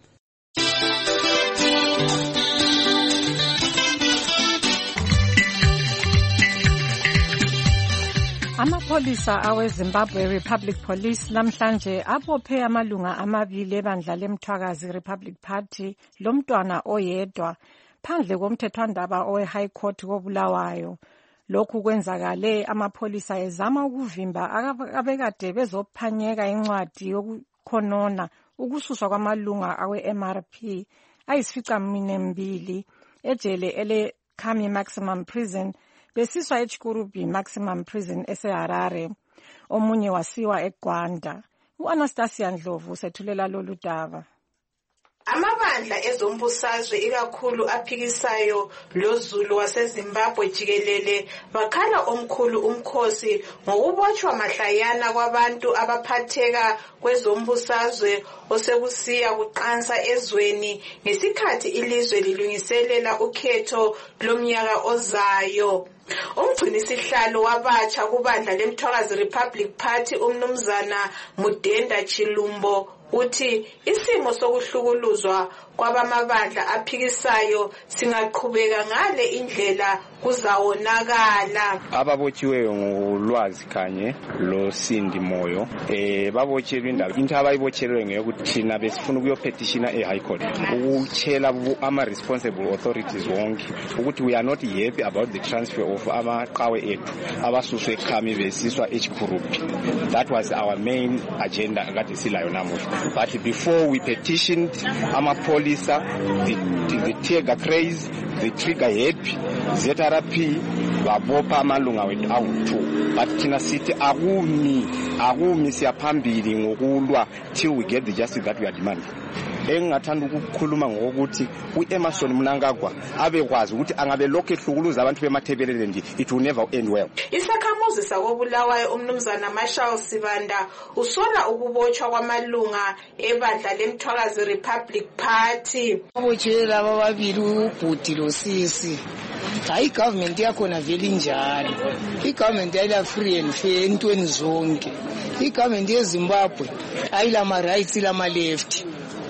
Amapholisa awe Zimbabwe Republic Police namhlanje abophe amalunga amabili ebandla lemthwakazi Republic Party lomntwana oyedwa phandle komthethwandaba owe High Court koBulawayo. Lokhu kwenzakale amapholisa ezama ukuvimba abekade bezophanyeka incwadi yokukhonona ukususwa kwamalunga awe M R P ayisificaminwembili ejele ele Khami Maximum Prison besiswa eChikurubi Maximum Prison eseHarare. Omunye wasiwa eGwanda. U-Anastasia Ndlovu sethulela lolu daba. Amabandla ezombusazwe ikakhulu aphikisayo loZulu waseZimbabwe jikelele bakhala omkhulu umkhosi ngokubotshwa mahlayana kwabantu abaphatheka kwezombusazwe osekusiya kuqansa ezweni ngesikhathi ilizwe lilungiselela ukhetho lomnyaka ozayo. Umgcinisihlalo wabatsha kubandla lemthwakazi Republic Party umnumzana Mudenda Chilumbo uthi isimo sokuhlukuluzwa kwabamabandla aphikisayo singaqhubeka ngale indlela kuzawonakala. Ababotshiweyo ngolwazi kanye lo Sindi Moyo eh babotshelwe indaba into abayibotshelwe ngeyokuthi thina besifuna ukuyopetitiona eHigh Court ukutshela ama responsible authorities wonke ukuthi we are not happy about the transfer of amaqhawe ethu abasuswe eKhami besiswa eChikurubi. That was our main agenda akade silayo namuhla. But before we petitioned ama police the, the, the Tiger Craze, the Trigger Happy, Z R P, babopha amalunga wethu awu-two. But thina sithi akumi, akumi siyaphambili ngokulwa till we get the justice that we are demanding. Engathanda ukukhuluma ngokuthi uEmerson Mnangagwa abekwazi ukuthi angabe lokho ehlukuluza abantu bemathebelele nje it will never end well. Isakhamuzi sakoBulawayo umnumzana Marshall Sibanda usola ukubotshwa kwamalunga ebandla lemthwakazi Republic Party. Abotshela ababili ubhuti losisi. Hayi government yakhona vele njalo. I-government ayila free and fair entweni zonke. I-government yeZimbabwe ayila ma rights lama left.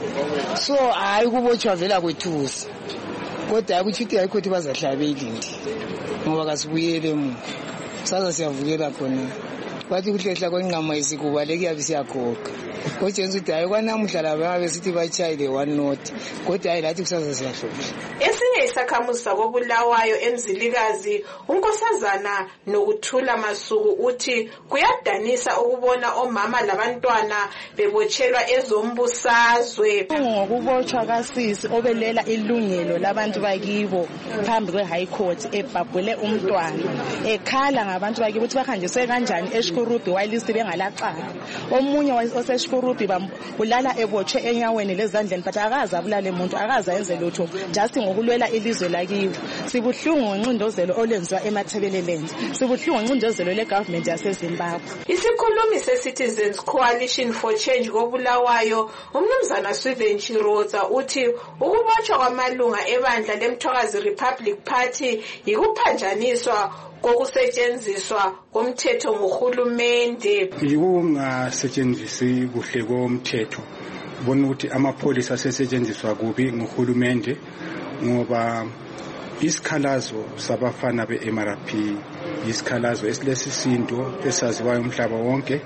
So hayi kubotshwa vela kwethusi kodwa akuchithi hayikhoti bazahlabeli ndi ngoba kasibuyele mu sasa siyavukela khona bathi kuhlehla kwenqama isikubaleke yabe siyakhokha kojenza ukuthi hayi kwanamuhla labo babe sithi bachayile one note kodwa hayi lathi kusasa siyahlola. Esinye isakhamuzi sakoBulawayo emzilikazi unkosazana Nokuthula Masuku uthi kuyadanisa ukubona omama labantwana bebotshelwa ezombusazwe. Ngokubotshwa kasisi obelela ilungelo labantu bakibo phambi kwe High Court ebhabhule umntwana ekhala ngabantu bakibo ukuthi bahanjiswe kanjani eShikuru esikurubi wayilisi bengalaqala. Omunye osesikurubi ulala ebotshwe enyaweni lezandleni but akaze abulale umuntu, akaze enze lutho just ngokulwela ilizwe lakiwo. Sibuhlungu ngincindezelo olenziwa eMathebeleland. Sibuhlungu ngincindezelo legovernment yaseZimbabwe. Isikhulumi se-Citizens Coalition for Change koBulawayo, umnumzana Swiven Chiroza uthi ukubotshwa kwamalunga ebandla leMthokazi Republic Party yikuphanjaniswa kokusetshenziswa komthetho ngohulumende. Yikungasetshenzisi kuhle komthetho. Bona ukuthi amapholisa asesetshenziswa kubi ngohulumende ngoba isikhalazo sabafana be-M R P isikhalazo esilesisinto esaziwayo umhlaba wonke.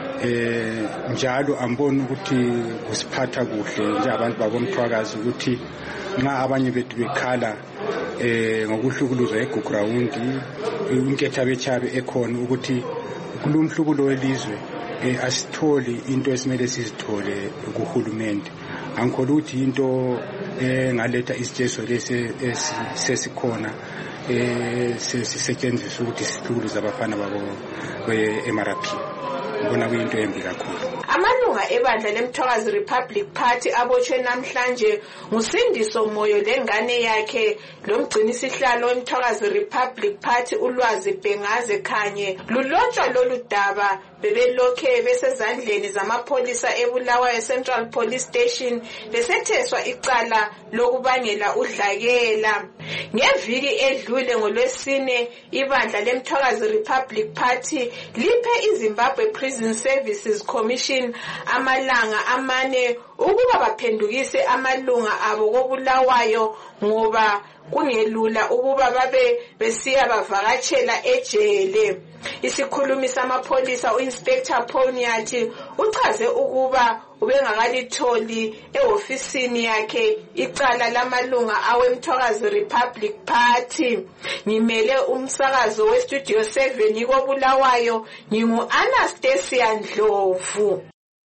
Eh njalo amboni ukuthi kusiphatha kuhle nje abantu bakomthwakazi ukuthi nxa abanye bethu bekhala eh ngokuhlukuluzwa eGugurawundi inketha bechabe ekhona ukuthi kulumhlukulo welizwe eh asitholi into esimele sizithole kuhulumende. Angikholwa ukuthi into eh ngaletha isijeso lesi sesikhona eh sisetshenziswa ukuthi sihlukulize abafana babo be-M R P. Bona kuyinto embi kakhulu. Amalunga ebandla leMthokazi Republic Party abotshwe namhlanje nguSindiso Moyo lengane yakhe lomgcinisihlalo weMthokazi Republic Party uLwazi Bhengaze Khanye. Lulotshwa lolu daba bebelokhe besezandleni zamapholisa eBulawayo Central Police Station besetheswa icala lokubangela udlakela. Ngeviki edlule ngolwesine ibandla leMthokazi Republic Party liphe iZimbabwe Prison Services Commission amalanga amane ukuba baphendukise amalunga abo koBulawayo ngoba kungelula ukuba babe besiya bavakatshela ejele. Isikhulumi samapholisa uInspector Ponyati uchaze ukuba ubengakalitholi ehofisini yakhe icala lamalunga aweMthokazi Republic Party. Ngimele umsakazo weStudio seven koBulawayo ngingu Anastasia Ndlovu.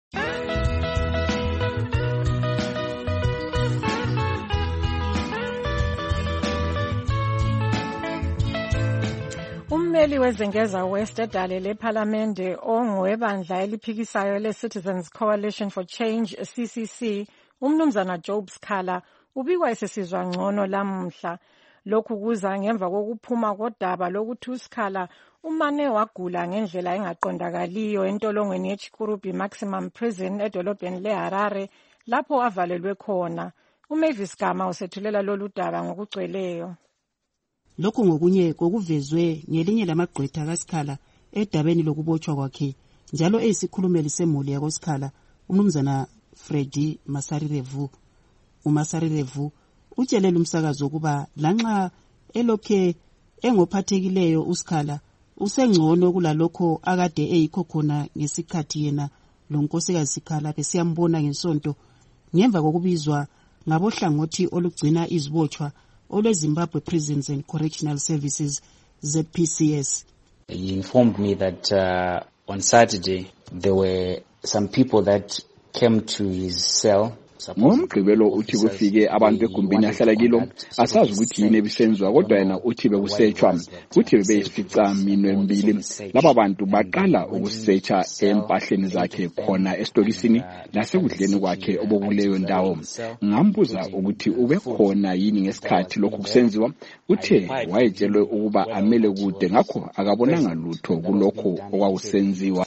Ummeli wezengeza West edale lePhalamende ongowebandla eliphikisayo le-Citizens Coalition for Change C C C, umnumzana Job Sikhala ubikwa esesizwa ngcono lamuhla. Lokhu kuza ngemva kokuphuma kodaba lokuthi uSikhala umane wagula ngendlela engaqondakaliyo entolongweni yeChikurubi Maximum Prison edolobheni leHarare lapho avalelwe khona. uMavis Gama usethulela lolu daba ngokugcweleyo. Lokho ngokunye kokuvezwe ngelinye lamagqwetha kaSikhala edabeni lokubotshwa kwakhe njalo eyisikhulumeli semuli yakoSikhala umnumzana Freddy Masarirevu. uMasarirevu utshelela umsakazo ukuba lanxa elokhe engophathekileyo uSikhala usengcono kulalokho akade eyikho khona ngesikhathi yena lonkosikazi Sikhala besiyambona ngensonto ngemva kokubizwa ngabohlangothi olugcina izibotshwa olweZimbabwe Prisons and Correctional Services Z P C S. He informed me that uh, on Saturday there were some people that came to his cell. Ngomgqibelo uthi kufike abantu egumbini ahlala kilo asazi ukuthi yini ebisenzwa kodwa yena uthi bekusethwa uthi bebesifica minwe mbili laba bantu baqala ukusearcha empahleni zakhe khona esitokisini nasekudleni kwakhe obokuleyo ndawo. Ngambuza ukuthi ube khona yini ngesikhathi lokhu kusenziwa uthe wayetshelwe ukuba amele kude ngakho akabonanga lutho kulokho okwakusenziwa.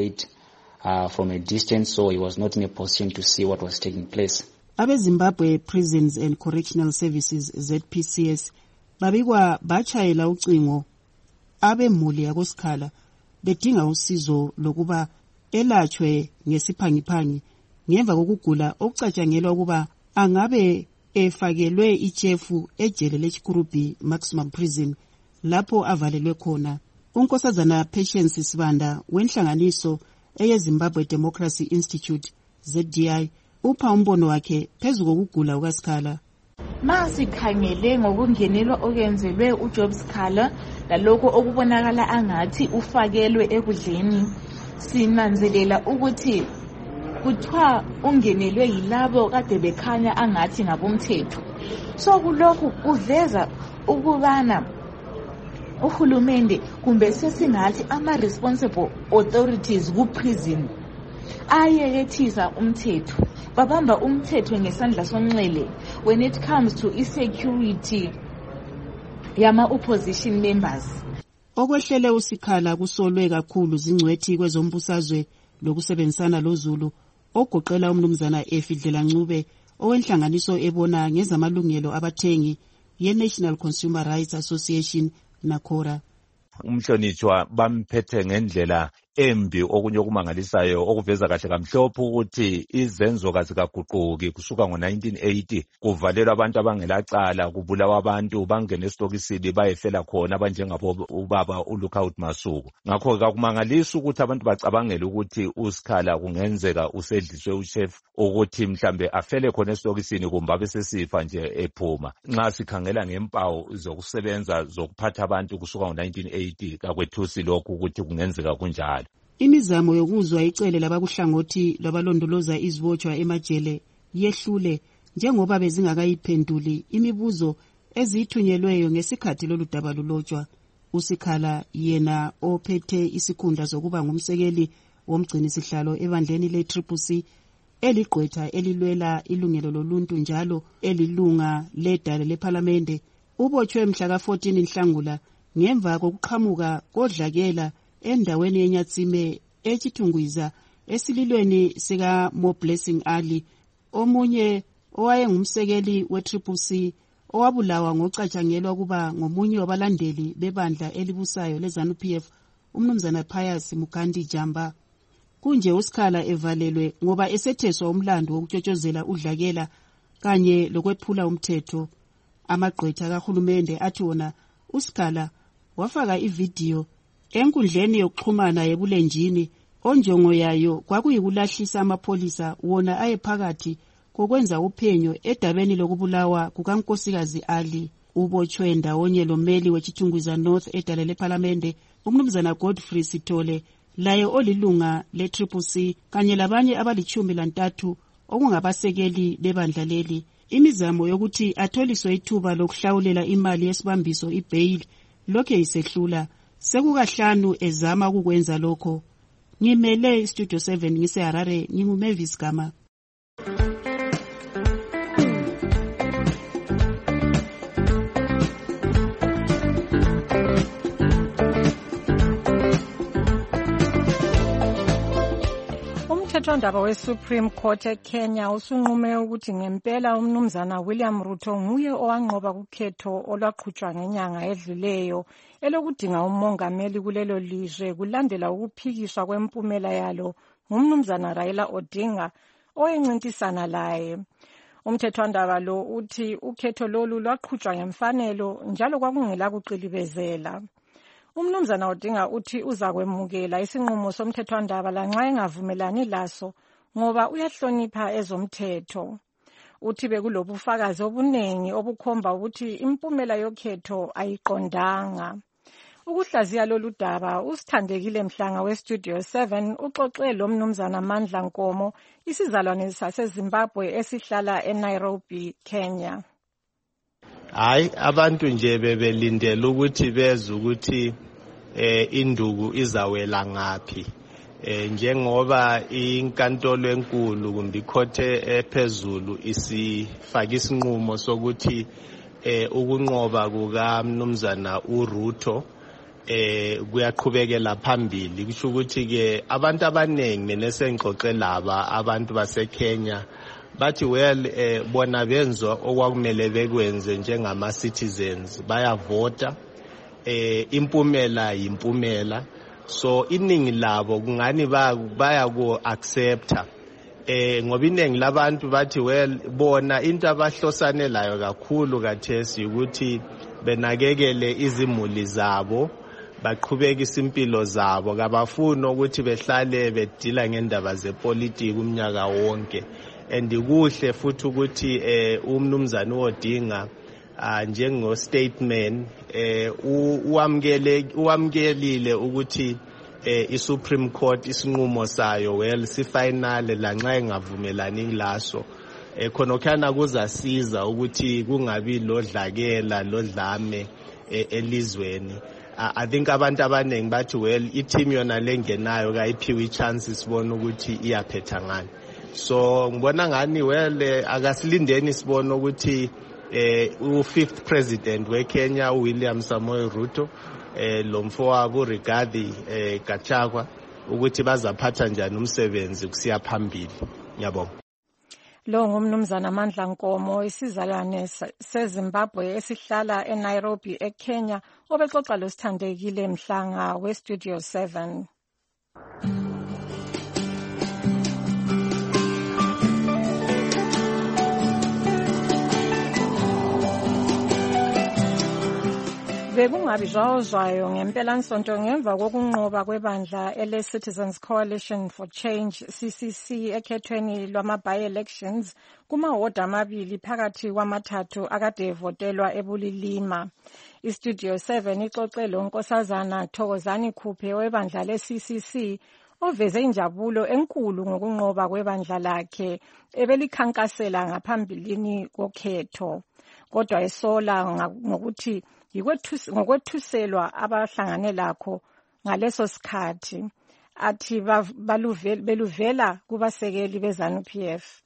Uh, from a distance, so he was not in a position to see what was taking place. Abe Zimbabwe Prisons and Correctional Services Z P C S babikwa bachayela ucingo abe muli yakoSikhala bedinga usizo lokuba elatshwe ngesiphangiphangi ngemva kokugula okucatshangelwa ukuba angabe efakelwe ijefu ejele leChikurubi Maximum Prison lapho avalelwe khona. Unkosazana Patience Sibanda wenhlanganiso eyeZimbabwe Democracy Institute Z D I upha umbono wakhe phezu kokugula kukaSikhala. Masikhangele ngokungenelwa okwenzelwe uJob Sikhala lalokho okubonakala angathi ufakelwe ekudleni, sinanzelela ukuthi kuthiwa ungenelwe yilabo kade bekhanya angathi ngabomthetho. So kulokhu kuveza ukubana uhulumende kumbe sesingathi ama-responsible authorities ku-prison ayekethisa umthetho, babamba umthetho ngesandla sonxele when it comes to insecurity yama-opposition members. Okwehlele uSikhala kusolwe kakhulu zingcwethi kwezombusazwe lokusebenzisana loZulu ogoqela umnumzana Efidlela Ncube owenhlanganiso ebona ngezamalungelo abathengi ye-National Consumer Rights Association NACORA. Umhlonitshwa bamphethe ngendlela embi okunye okumangalisayo okuveza kahle kamhlophe ukuthi izenzo kazikaguquki kusuka ngo nineteen eighty kuvalelwa abantu abangelacala, kubulawa abantu bangena esitokisini bayefela khona abanjengabo ubaba uLookout Masuku. Ngakho kakumangalisa ukuthi abantu bacabangela ukuthi uSikhala kungenzeka usedliswe uchef ukuthi mhlambe afele khona esitokisini kumbe abesesifa nje ephuma. Nxa sikhangela ngempawu zokusebenza zokuphatha abantu kusuka ngo nineteen eighty kakwethusi lokhu ukuthi kungenzeka kunjalo. Imizamo yokuzwa icele labakuhlangothi labalondoloza izibotshwa emajele yehlule njengoba bezingakayiphenduli imibuzo ezithunyelweyo ngesikhathi lolu daba lulotshwa. uSikhala yena ophethe isikhundla zokuba ngumsekeli womgcini sihlalo ebandleni le-Triple C eligqwetha elilwela ilungelo loluntu njalo elilunga ledale lephalamende ubotshwe mhla ka fourteen Nhlangula ngemva kokuqhamuka kodlakela endaweni yeNyatsime eChithungwiza esililweni sika Mo Blessing Ali, omunye owayengumsekeli we-Triple C owabulawa ngocatshangelwa kuba ngomunye wabalandeli bebandla elibusayo le-ZANU-P F umnumzana Pius Mugandi Jamba. Kunje uSikhala evalelwe ngoba esetheswa umlando wokutshotshozela udlakela kanye lokwephula umthetho. Amagqwetha kahulumende athi wona uSikhala wafaka ividiyo enkundleni yokuxhumana yebulenjini onjongo yayo kwakuyikulahlisa amapholisa wona ayephakathi kokwenza uphenyo edabeni lokubulawa kukankosikazi Ali. Ubotshwe ndawonye lomeli weChithungwiza North edale lephalamende umnumzana Godfrey Sithole laye olilunga le-Triple C kanye labanye abalichumi lantathu okungabasekeli bebandla leli. Imizamo yokuthi atholiswe ithuba lokuhlawulela imali yesibambiso ibail lokhe isehlula sekukahlanu ezama ukukwenza lokho. Ngimele Studio seven ngise Harare, nginguMavis Gama. Umthethwandaba we-Supreme Court eKenya usunqume ukuthi ngempela umnumzana William Ruto nguye owanqoba kukhetho olwaqhutshwa ngenyanga edluleyo elokudinga umongameli kulelo lizwe kulandela ukuphikiswa kwempumela yalo ngumnumzana Raila Odinga oyencintisana laye. Umthethwandaba lo uthi ukhetho lolu lwaqhutshwa ngemfanelo njalo kwakungela kuqilibezela. Umnumzana Odinga uthi uzakwemukela isinqumo somthethwandaba lanxa engavumelani laso ngoba uyahlonipha ezomthetho. Uthi bekulobufakazi obuningi obukhomba ukuthi impumela yokhetho ayiqondanga. Ukuhlaziya lolu daba usithandekile Mhlanga we-Studio seven uxoxe lo mnumzana Mandla Nkomo isizalwane saseZimbabwe esihlala eNairobi, Kenya. Hayi, abantu nje bebelindela ukuthi beze ukuthi eh induku izawela ngapi. Eh njengoba inkantolo enkulu kumbe ikhothe ephezulu isifaka isinqumo sokuthi eh ukunqoba kuka mnumzana uRuto eh kuyaqhubekela phambili, kusho ukuthi ke abantu abanengi menesengixoxe laba abantu baseKenya bathi well eh bona benzo okwakumele bekwenze njengama citizens, bayavota, eh impumela impumela, so iningi labo kungani baya ku accepta eh ngoba iningi labantu bathi well bona into abahlosane layo kakhulu kathesi ukuthi benakekele izimuli zabo, baqhubeka isimpilo zabo, kabafuna ukuthi behlale bedila ngendaba zepolitiki umnyaka wonke. And kuhle futhi ukuthi eh umnumzana uOdinga njengo statement eh uamkele uamkelile ukuthi eh iSupreme Court isinqumo sayo well sifinale lanxa engavumelani laso. Eh khonokhana kuzasiza ukuthi kungabi lodlakela lodlame elizweni. I think abantu abaningi bathi well i-team yona lengenayo kayiphiwe i-chance sibone ukuthi iyaphetha ngani. So ngibona ngani well akasilindeni sibone ukuthi eh u-fifth president weKenya uWilliam Samoei Ruto eh lo mfowabo Rigathi eh Gachagua ukuthi bazaphatha njani umsebenzi kusiya phambili. Ngiyabonga. Lo ngumnumzana Amandla Nkomo isizalwane seZimbabwe esihlala eNairobi eKenya obexoxa losithandekile Mhlanga weStudio seven. Bekungabi zwazwayo ngempela nsonto ngemva kokunqoba kwebandla ele Citizens Coalition for Change C C C ekhethweni lwama by-elections kumawodi amabili phakathi kwamathathu akade evotelwa eBulilima. IStudio seven ixoxe lo Nkosazana Thokozani Khuphe webandla le C C C oveze injabulo enkulu ngokunqoba kwebandla lakhe ebelikhankasela ngaphambilini kokhetho. Kodwa esola ngokuthi ngokwethuselwa abahlangane lakho ngaleso sikhathi athi beluvela kubasekeli beZANU-P F.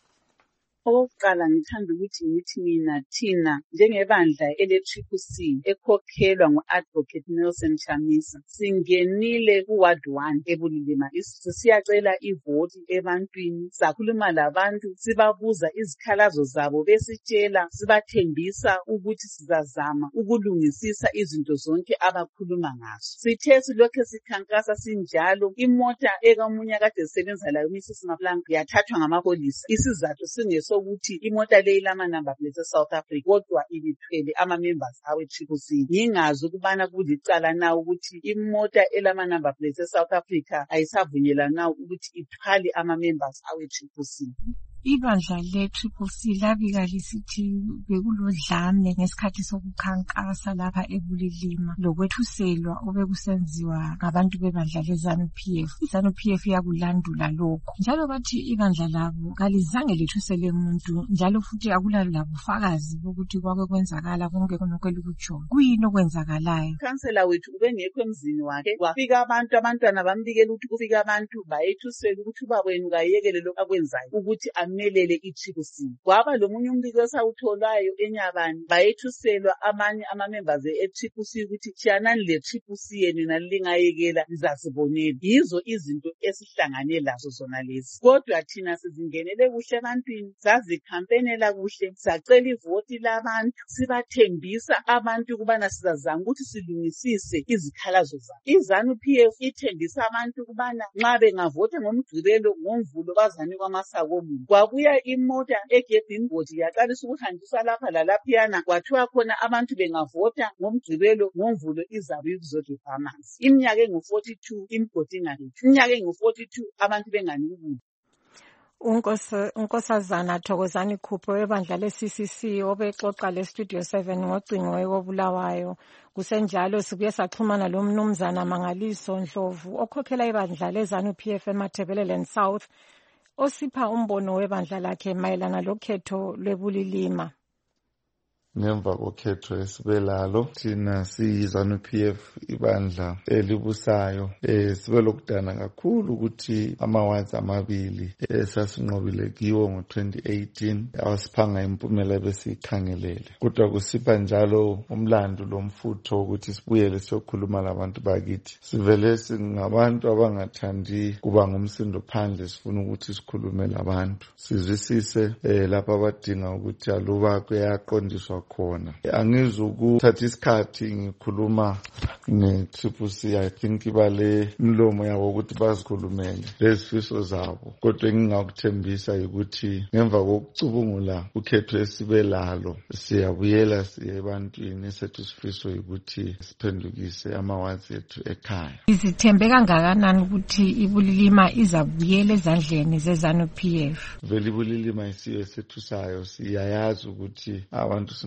Okokuqala ngithanda ukuthi ngithi mina thina njengebandla ele-Triple C ekhokhelwa ngu-Advocate Nelson Chamisa singenile ku-Ward one eBulilima siyacela ivoti ebantwini, sakhuluma labantu sibabuza izikhalazo zabo besitshela sibathembisa ukuthi sizazama ukulungisisa izinto zonke abakhuluma ngazo. Sithe silokhe sikhankasa sinjalo imota ekamunye kade sisebenza layo Missus Maplanka yathathwa ngamapolisa isizathu singeso ukuthi imota le ilama number plate eSouth Africa kodwa ibithwele ama members awe Triple C. Ngingazi ukubana kulicala na ukuthi imota elama number plate eSouth Africa ayisavunyelwa na ukuthi ithwale ama members awe Triple C. Ibandla le-Triple C labika lisithi bekulodlame ngesikhathi sokukhankasa lapha eBulilima lokwethuselwa obekusenziwa ngabantu bebandla leZANU-P F. iZANU-P F yakulandula lokho njalo bathi ibandla labo kalizange lethusele umuntu njalo futhi akula labufakazi bokuthi kwake kwenzakala konke konokwelukujonga. Kuyini okwenzakalayo? Kansela wethu ubengekho emzini wakhe wafika abantu abantwana bambikela ukuthi kufika abantu bayethusela ukuthi ubabweni kayekele lokho akwenzayo ukuthi amelele i-Triple C. Kwaba lo munye umbiko esawutholayo eNyabani bayethuselwa amanye ama-members e-Triple C ukuthi tshiyanani le-Triple C yenu nalingayekela lizasibonela. Yizo izinto esihlangane lazo zona lezi. Kodwa thina sizingenele kuhle ebantwini sazikhampenela kuhle sacela ivoti labantu sibathembisa abantu kubana sizazama ukuthi silungisise izikhalazo zabo. iZANU-P F ithembisa abantu kubana nxa bengavota ngomgqibelo ngomvulo bazanikwa amasako omuntu. Kwabuya imota egedini bodi yaqalisa ukuhanjiswa lapha lalaphiyana kwathiwa khona abantu bengavota ngomgqibelo ngomvulo izabe ikuzodipha amanzi. Iminyaka engu-forty-two imigodi ingalethu, iminyaka engu-forty-two abantu benganikukudla. Unkosazana Thokozani Khuphe webandla le-C C C obexoxa le-Studio seven ngocingo ekobulawayo. Kusenjalo sibuye saxhumana lo mnumzana Mangaliso Ndlovu okhokhela ibandla leZANU-P F eMatabeleland South osipha umbono webandla lakhe mayelana lokhetho lweBulilima. Ngemva kokhetho esibelalo thina siyiZANU-P F ibandla elibusayo eh sibe lokudana kakhulu ukuthi amawazi amabili esasinqobile kiwo ngo twenty eighteen awasiphanga impumela besikhangelele kodwa kusipha njalo umlando lomfutho ukuthi sibuyele siyokhuluma labantu bakithi sivele singabantu abangathandi kuba ngumsindo phandle sifuna ukuthi sikhulume labantu sizwisise eh lapha abadinga ukuthi aluba kuyaqondiswa khona. Angizukuthatha isikhathi ngikhuluma ne-Triple C. I think ibale imlomo yabo ukuthi bazikhulumele lezifiso zabo kodwa engingakuthembisa ukuthi ngemva kokucubungula ukhetho esibelalo siyabuyela siye ebantwini sethu sifiso ukuthi siphendukise amawazi ethu ekhaya. Izithembe kangakanani ukuthi iBulilima izabuyela ezandleni zeZANU-P F? Vele iBulilima isiyo sethu sayo siyayazi ukuthi abantu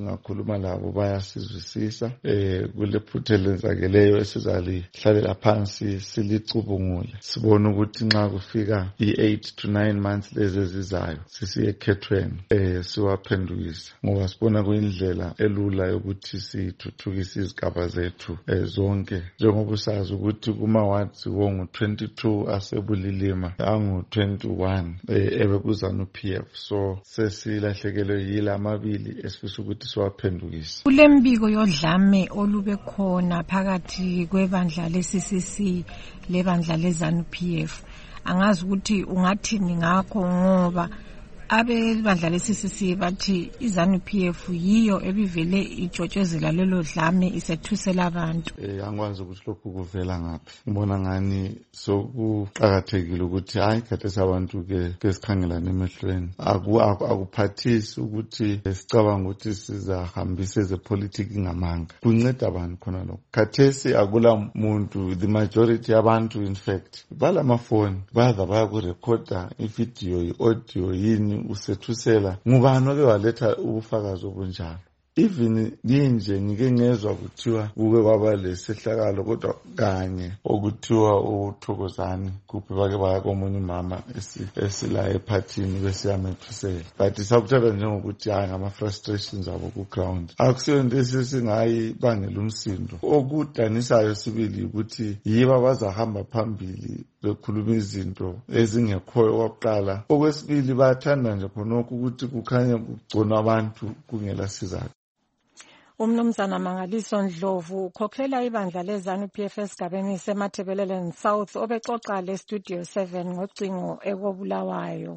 singakhuluma labo bayasizwisisa eh kule phutha elenzakeleyo esizalihlalela phansi silicubungule sibone ukuthi nxa kufika i-eight to nine months lezi ezizayo sisiye ekhethweni eh siwaphendukise ngoba sibona kuyindlela elula yokuthi sithuthukise izigaba zethu eh, zonke njengoba usazi ukuthi kuma wards wongu twenty-two asebulilima angu twenty-one eh, ebekuzana u-P F so sesilahlekelwe yila amabili esifisa ukuthi siwaphendukise. Kulembiko yodlame olube khona phakathi kwebandla le-C C C lebandla le-ZANU P F. Angazi ukuthi ungathini ngakho ngoba abebandla le-C C C bathi i-ZANU P F yiyo ebivele ijotshozela lelo dlame isethusela abantu. Eh angikwazi ukuthi lokhu kuvela ngaphi. Ngibona ngani sokuqhakathekile ukuthi hayi khathesi abantu ke kesikhangelana emehlweni. Akuphathisi ukuthi sicabanga ukuthi sizahambisa ezepolitiki ngamanga. Kunceda abantu khona lokho. Khathesi akula muntu, the majority yabantu in fact balamafoni badla bayakurekhoda ivideo i-audio yini usethusela ngubani oke waletha ubufakazi obunjalo. Even linje ngike ngezwa kuthiwa kuke kwaba lesehlakalo kodwa kanye okuthiwa uThokozani kuphi bake baya komunye umama esila ephathini besiyamethusela but sakuthatha njengokuthi hayi ngama frustrations abo ku ground akusiyo into esesingayi bangela umsindo. Okudanisayo sibili ukuthi yiba bazahamba phambili bekhuluma izinto ezingekhoyo kwakuqala. Okwesibili bayathanda nje khonokho ukuthi kukhanya kugcona abantu kungela sizathu. Umnumzana Mangaliso Ndlovu ukhokhela ibandla le-ZANU P F esigabeni seMathebelele South obexoxa le-Studio seven ngocingo ekobulawayo.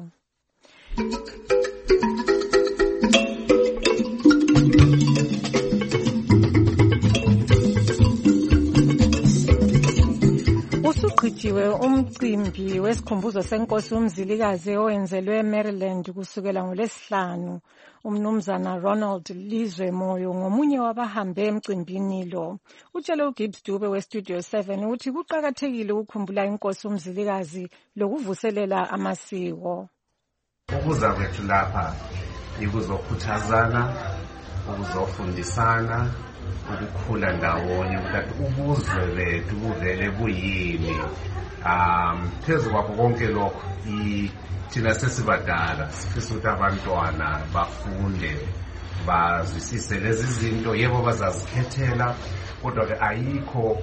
Usuqhijiwe umcimbi wesikhumbuzo senkosi uMzilikazi owenzelwe eMaryland kusukela ngoLwesihlanu. Umnumzana Ronald Lizwe Moyo ngomunye wabahambe emcimbini lo. Utshele uGibbs Dube weStudio seven ukuthi kuqhakathekile ukukhumbula inkosi uMzilikazi lokuvuselela amasiko. Ukuza kwethu lapha ikuzokhuthazana, ukuzofundisana, ukukhula ndawonye ukuthi ubuzwe bethu buvele buyini. Um phezu kwakho konke lokho thina sesibadala sifisa ukuthi abantwana bafunde bazwisise lezi zinto. Yebo bazazikhethela kodwa ke ayikho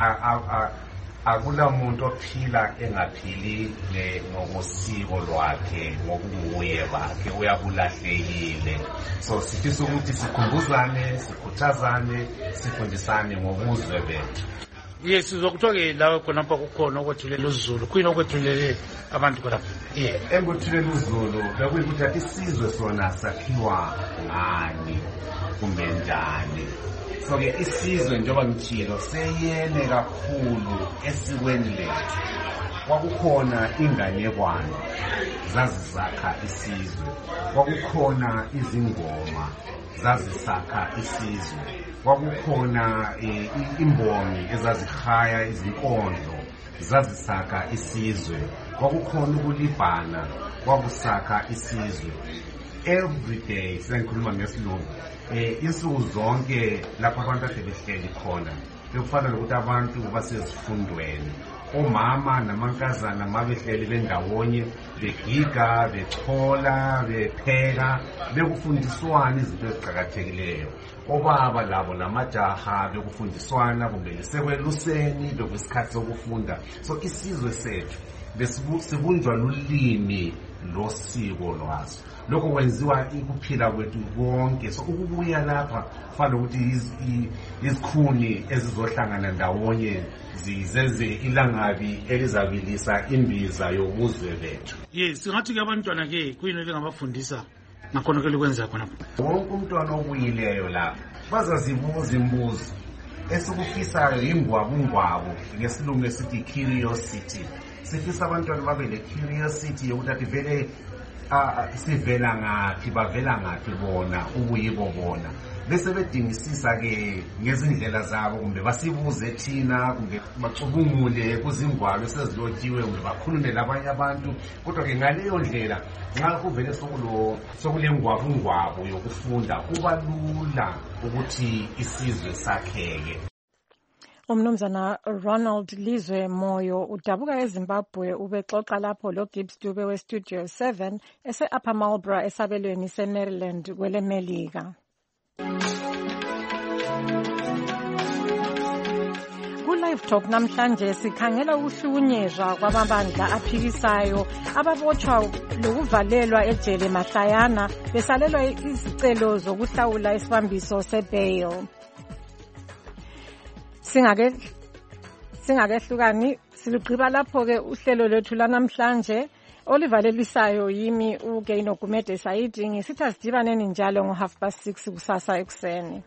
akula muntu ophila engaphili ngokosiko lwakhe ngokunguye bakhe uyabulahlekile. So sifisa ukuthi sikhumbuzane, sikhuthazane, sifundisane ngobuzwe bethu. Yes, sizokuthoke lawe khona lapha kukhona okwethulela uZulu. Kuyini okwethulele abantu khona? Yeah, engothulela uZulu bekuyikuthi isizwe sona sakhiwa ngani kumbe njani. So ke isizwe njengoba ngitshilo seyene kakhulu esikweni lethu. Kwakukhona inganekwane zazisakha isizwe. Kwakukhona izingoma zazisakha isizwe. Kwakukhona imbongi ezazihaya izinkondlo zazisakha isizwe. Kwakukhona ukulibhana kwakusakha isizwe. Every day sengikhuluma ngesilungu eh insuku zonke lapha abantu ade behleli khona bekufana nokuthi abantu basezifundweni. Omama namankazana mabehleli bendawonye begiga bechola bepheka bekufundiswana izinto eziqhakathekileyo. Obaba labo namajaha bekufundiswana kumbe lisekweluseni bekusikhathi sokufunda. So isizwe sethu besibunjwa lulimi losiko lwaso. Lokho kwenziwa ukuphila kwethu konke. So ukubuya lapha kufanele ukuthi izikhuni ezizohlangana ndawonye zizenze ilangabi elizabilisa imbiza yobuzwe bethu. Yes, singathi ke abantwana ke kuyini elingabafundisa nakhona ke likwenza khona. Wonke umntwana obuyileyo lapha bazazibuza imbuzo esikufisayo ingwabungwabo ngesilungu esithi curiosity. Sifisa abantwana babe le curiosity yokuthi vele sivela ngaphi bavela ngaphi bona ubuyibo bona. bese bedingisisa-ke ngezindlela zabo kumbe basibuze thina kumbe bacubungule kuzingwalo esezilotshiwe kumbe bakhulume labanye abantu. Kodwa-ke ngaleyo ndlela nxa kuvele sokulengwabungwabo yokufunda kuba lula ukuthi isizwe sakheke. Umnumzana Ronald Lizwe Moyo udabuka eZimbabwe ubexoxa lapho lo Gibbs Dube we Studio seven ese Upper Marlborough esabelweni seMaryland kwelemelika. Ku-Live Talk namhlanje sikhangela ukuhlukunyezwa kwamabandla aphikisayo ababotshwa lokuvalelwa ejele mahlayana besalelwa izicelo zokuhlawula isibambiso sebail. Singake singakehlukani siligqiba lapho-ke uhlelo lwethu lanamhlanje olivalelisayo yimi uGeino Gumede Saidi ngisithi asidibaneni njalo ngo half past six kusasa ekuseni.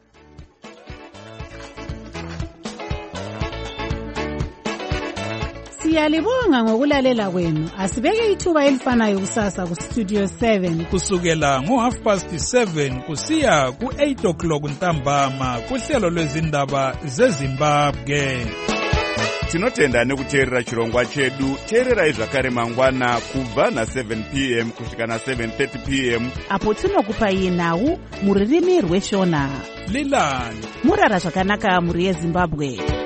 Siyalibonga ngokulalela kwenu. Asibeke ithuba elifanayo kusasa ku Studio seven kusukela ngo half past seven kusiya ku eight o'clock ntambama kuhlelo lwezindaba zeZimbabwe. Tinotenda nekuteerera chirongwa chedu. Teererai zvakare mangwana kubva na seven p m kusvika na seven thirty p m apo tinokupai nhau muririmi rweshona. Lilani murara zvakanaka muri yeZimbabwe.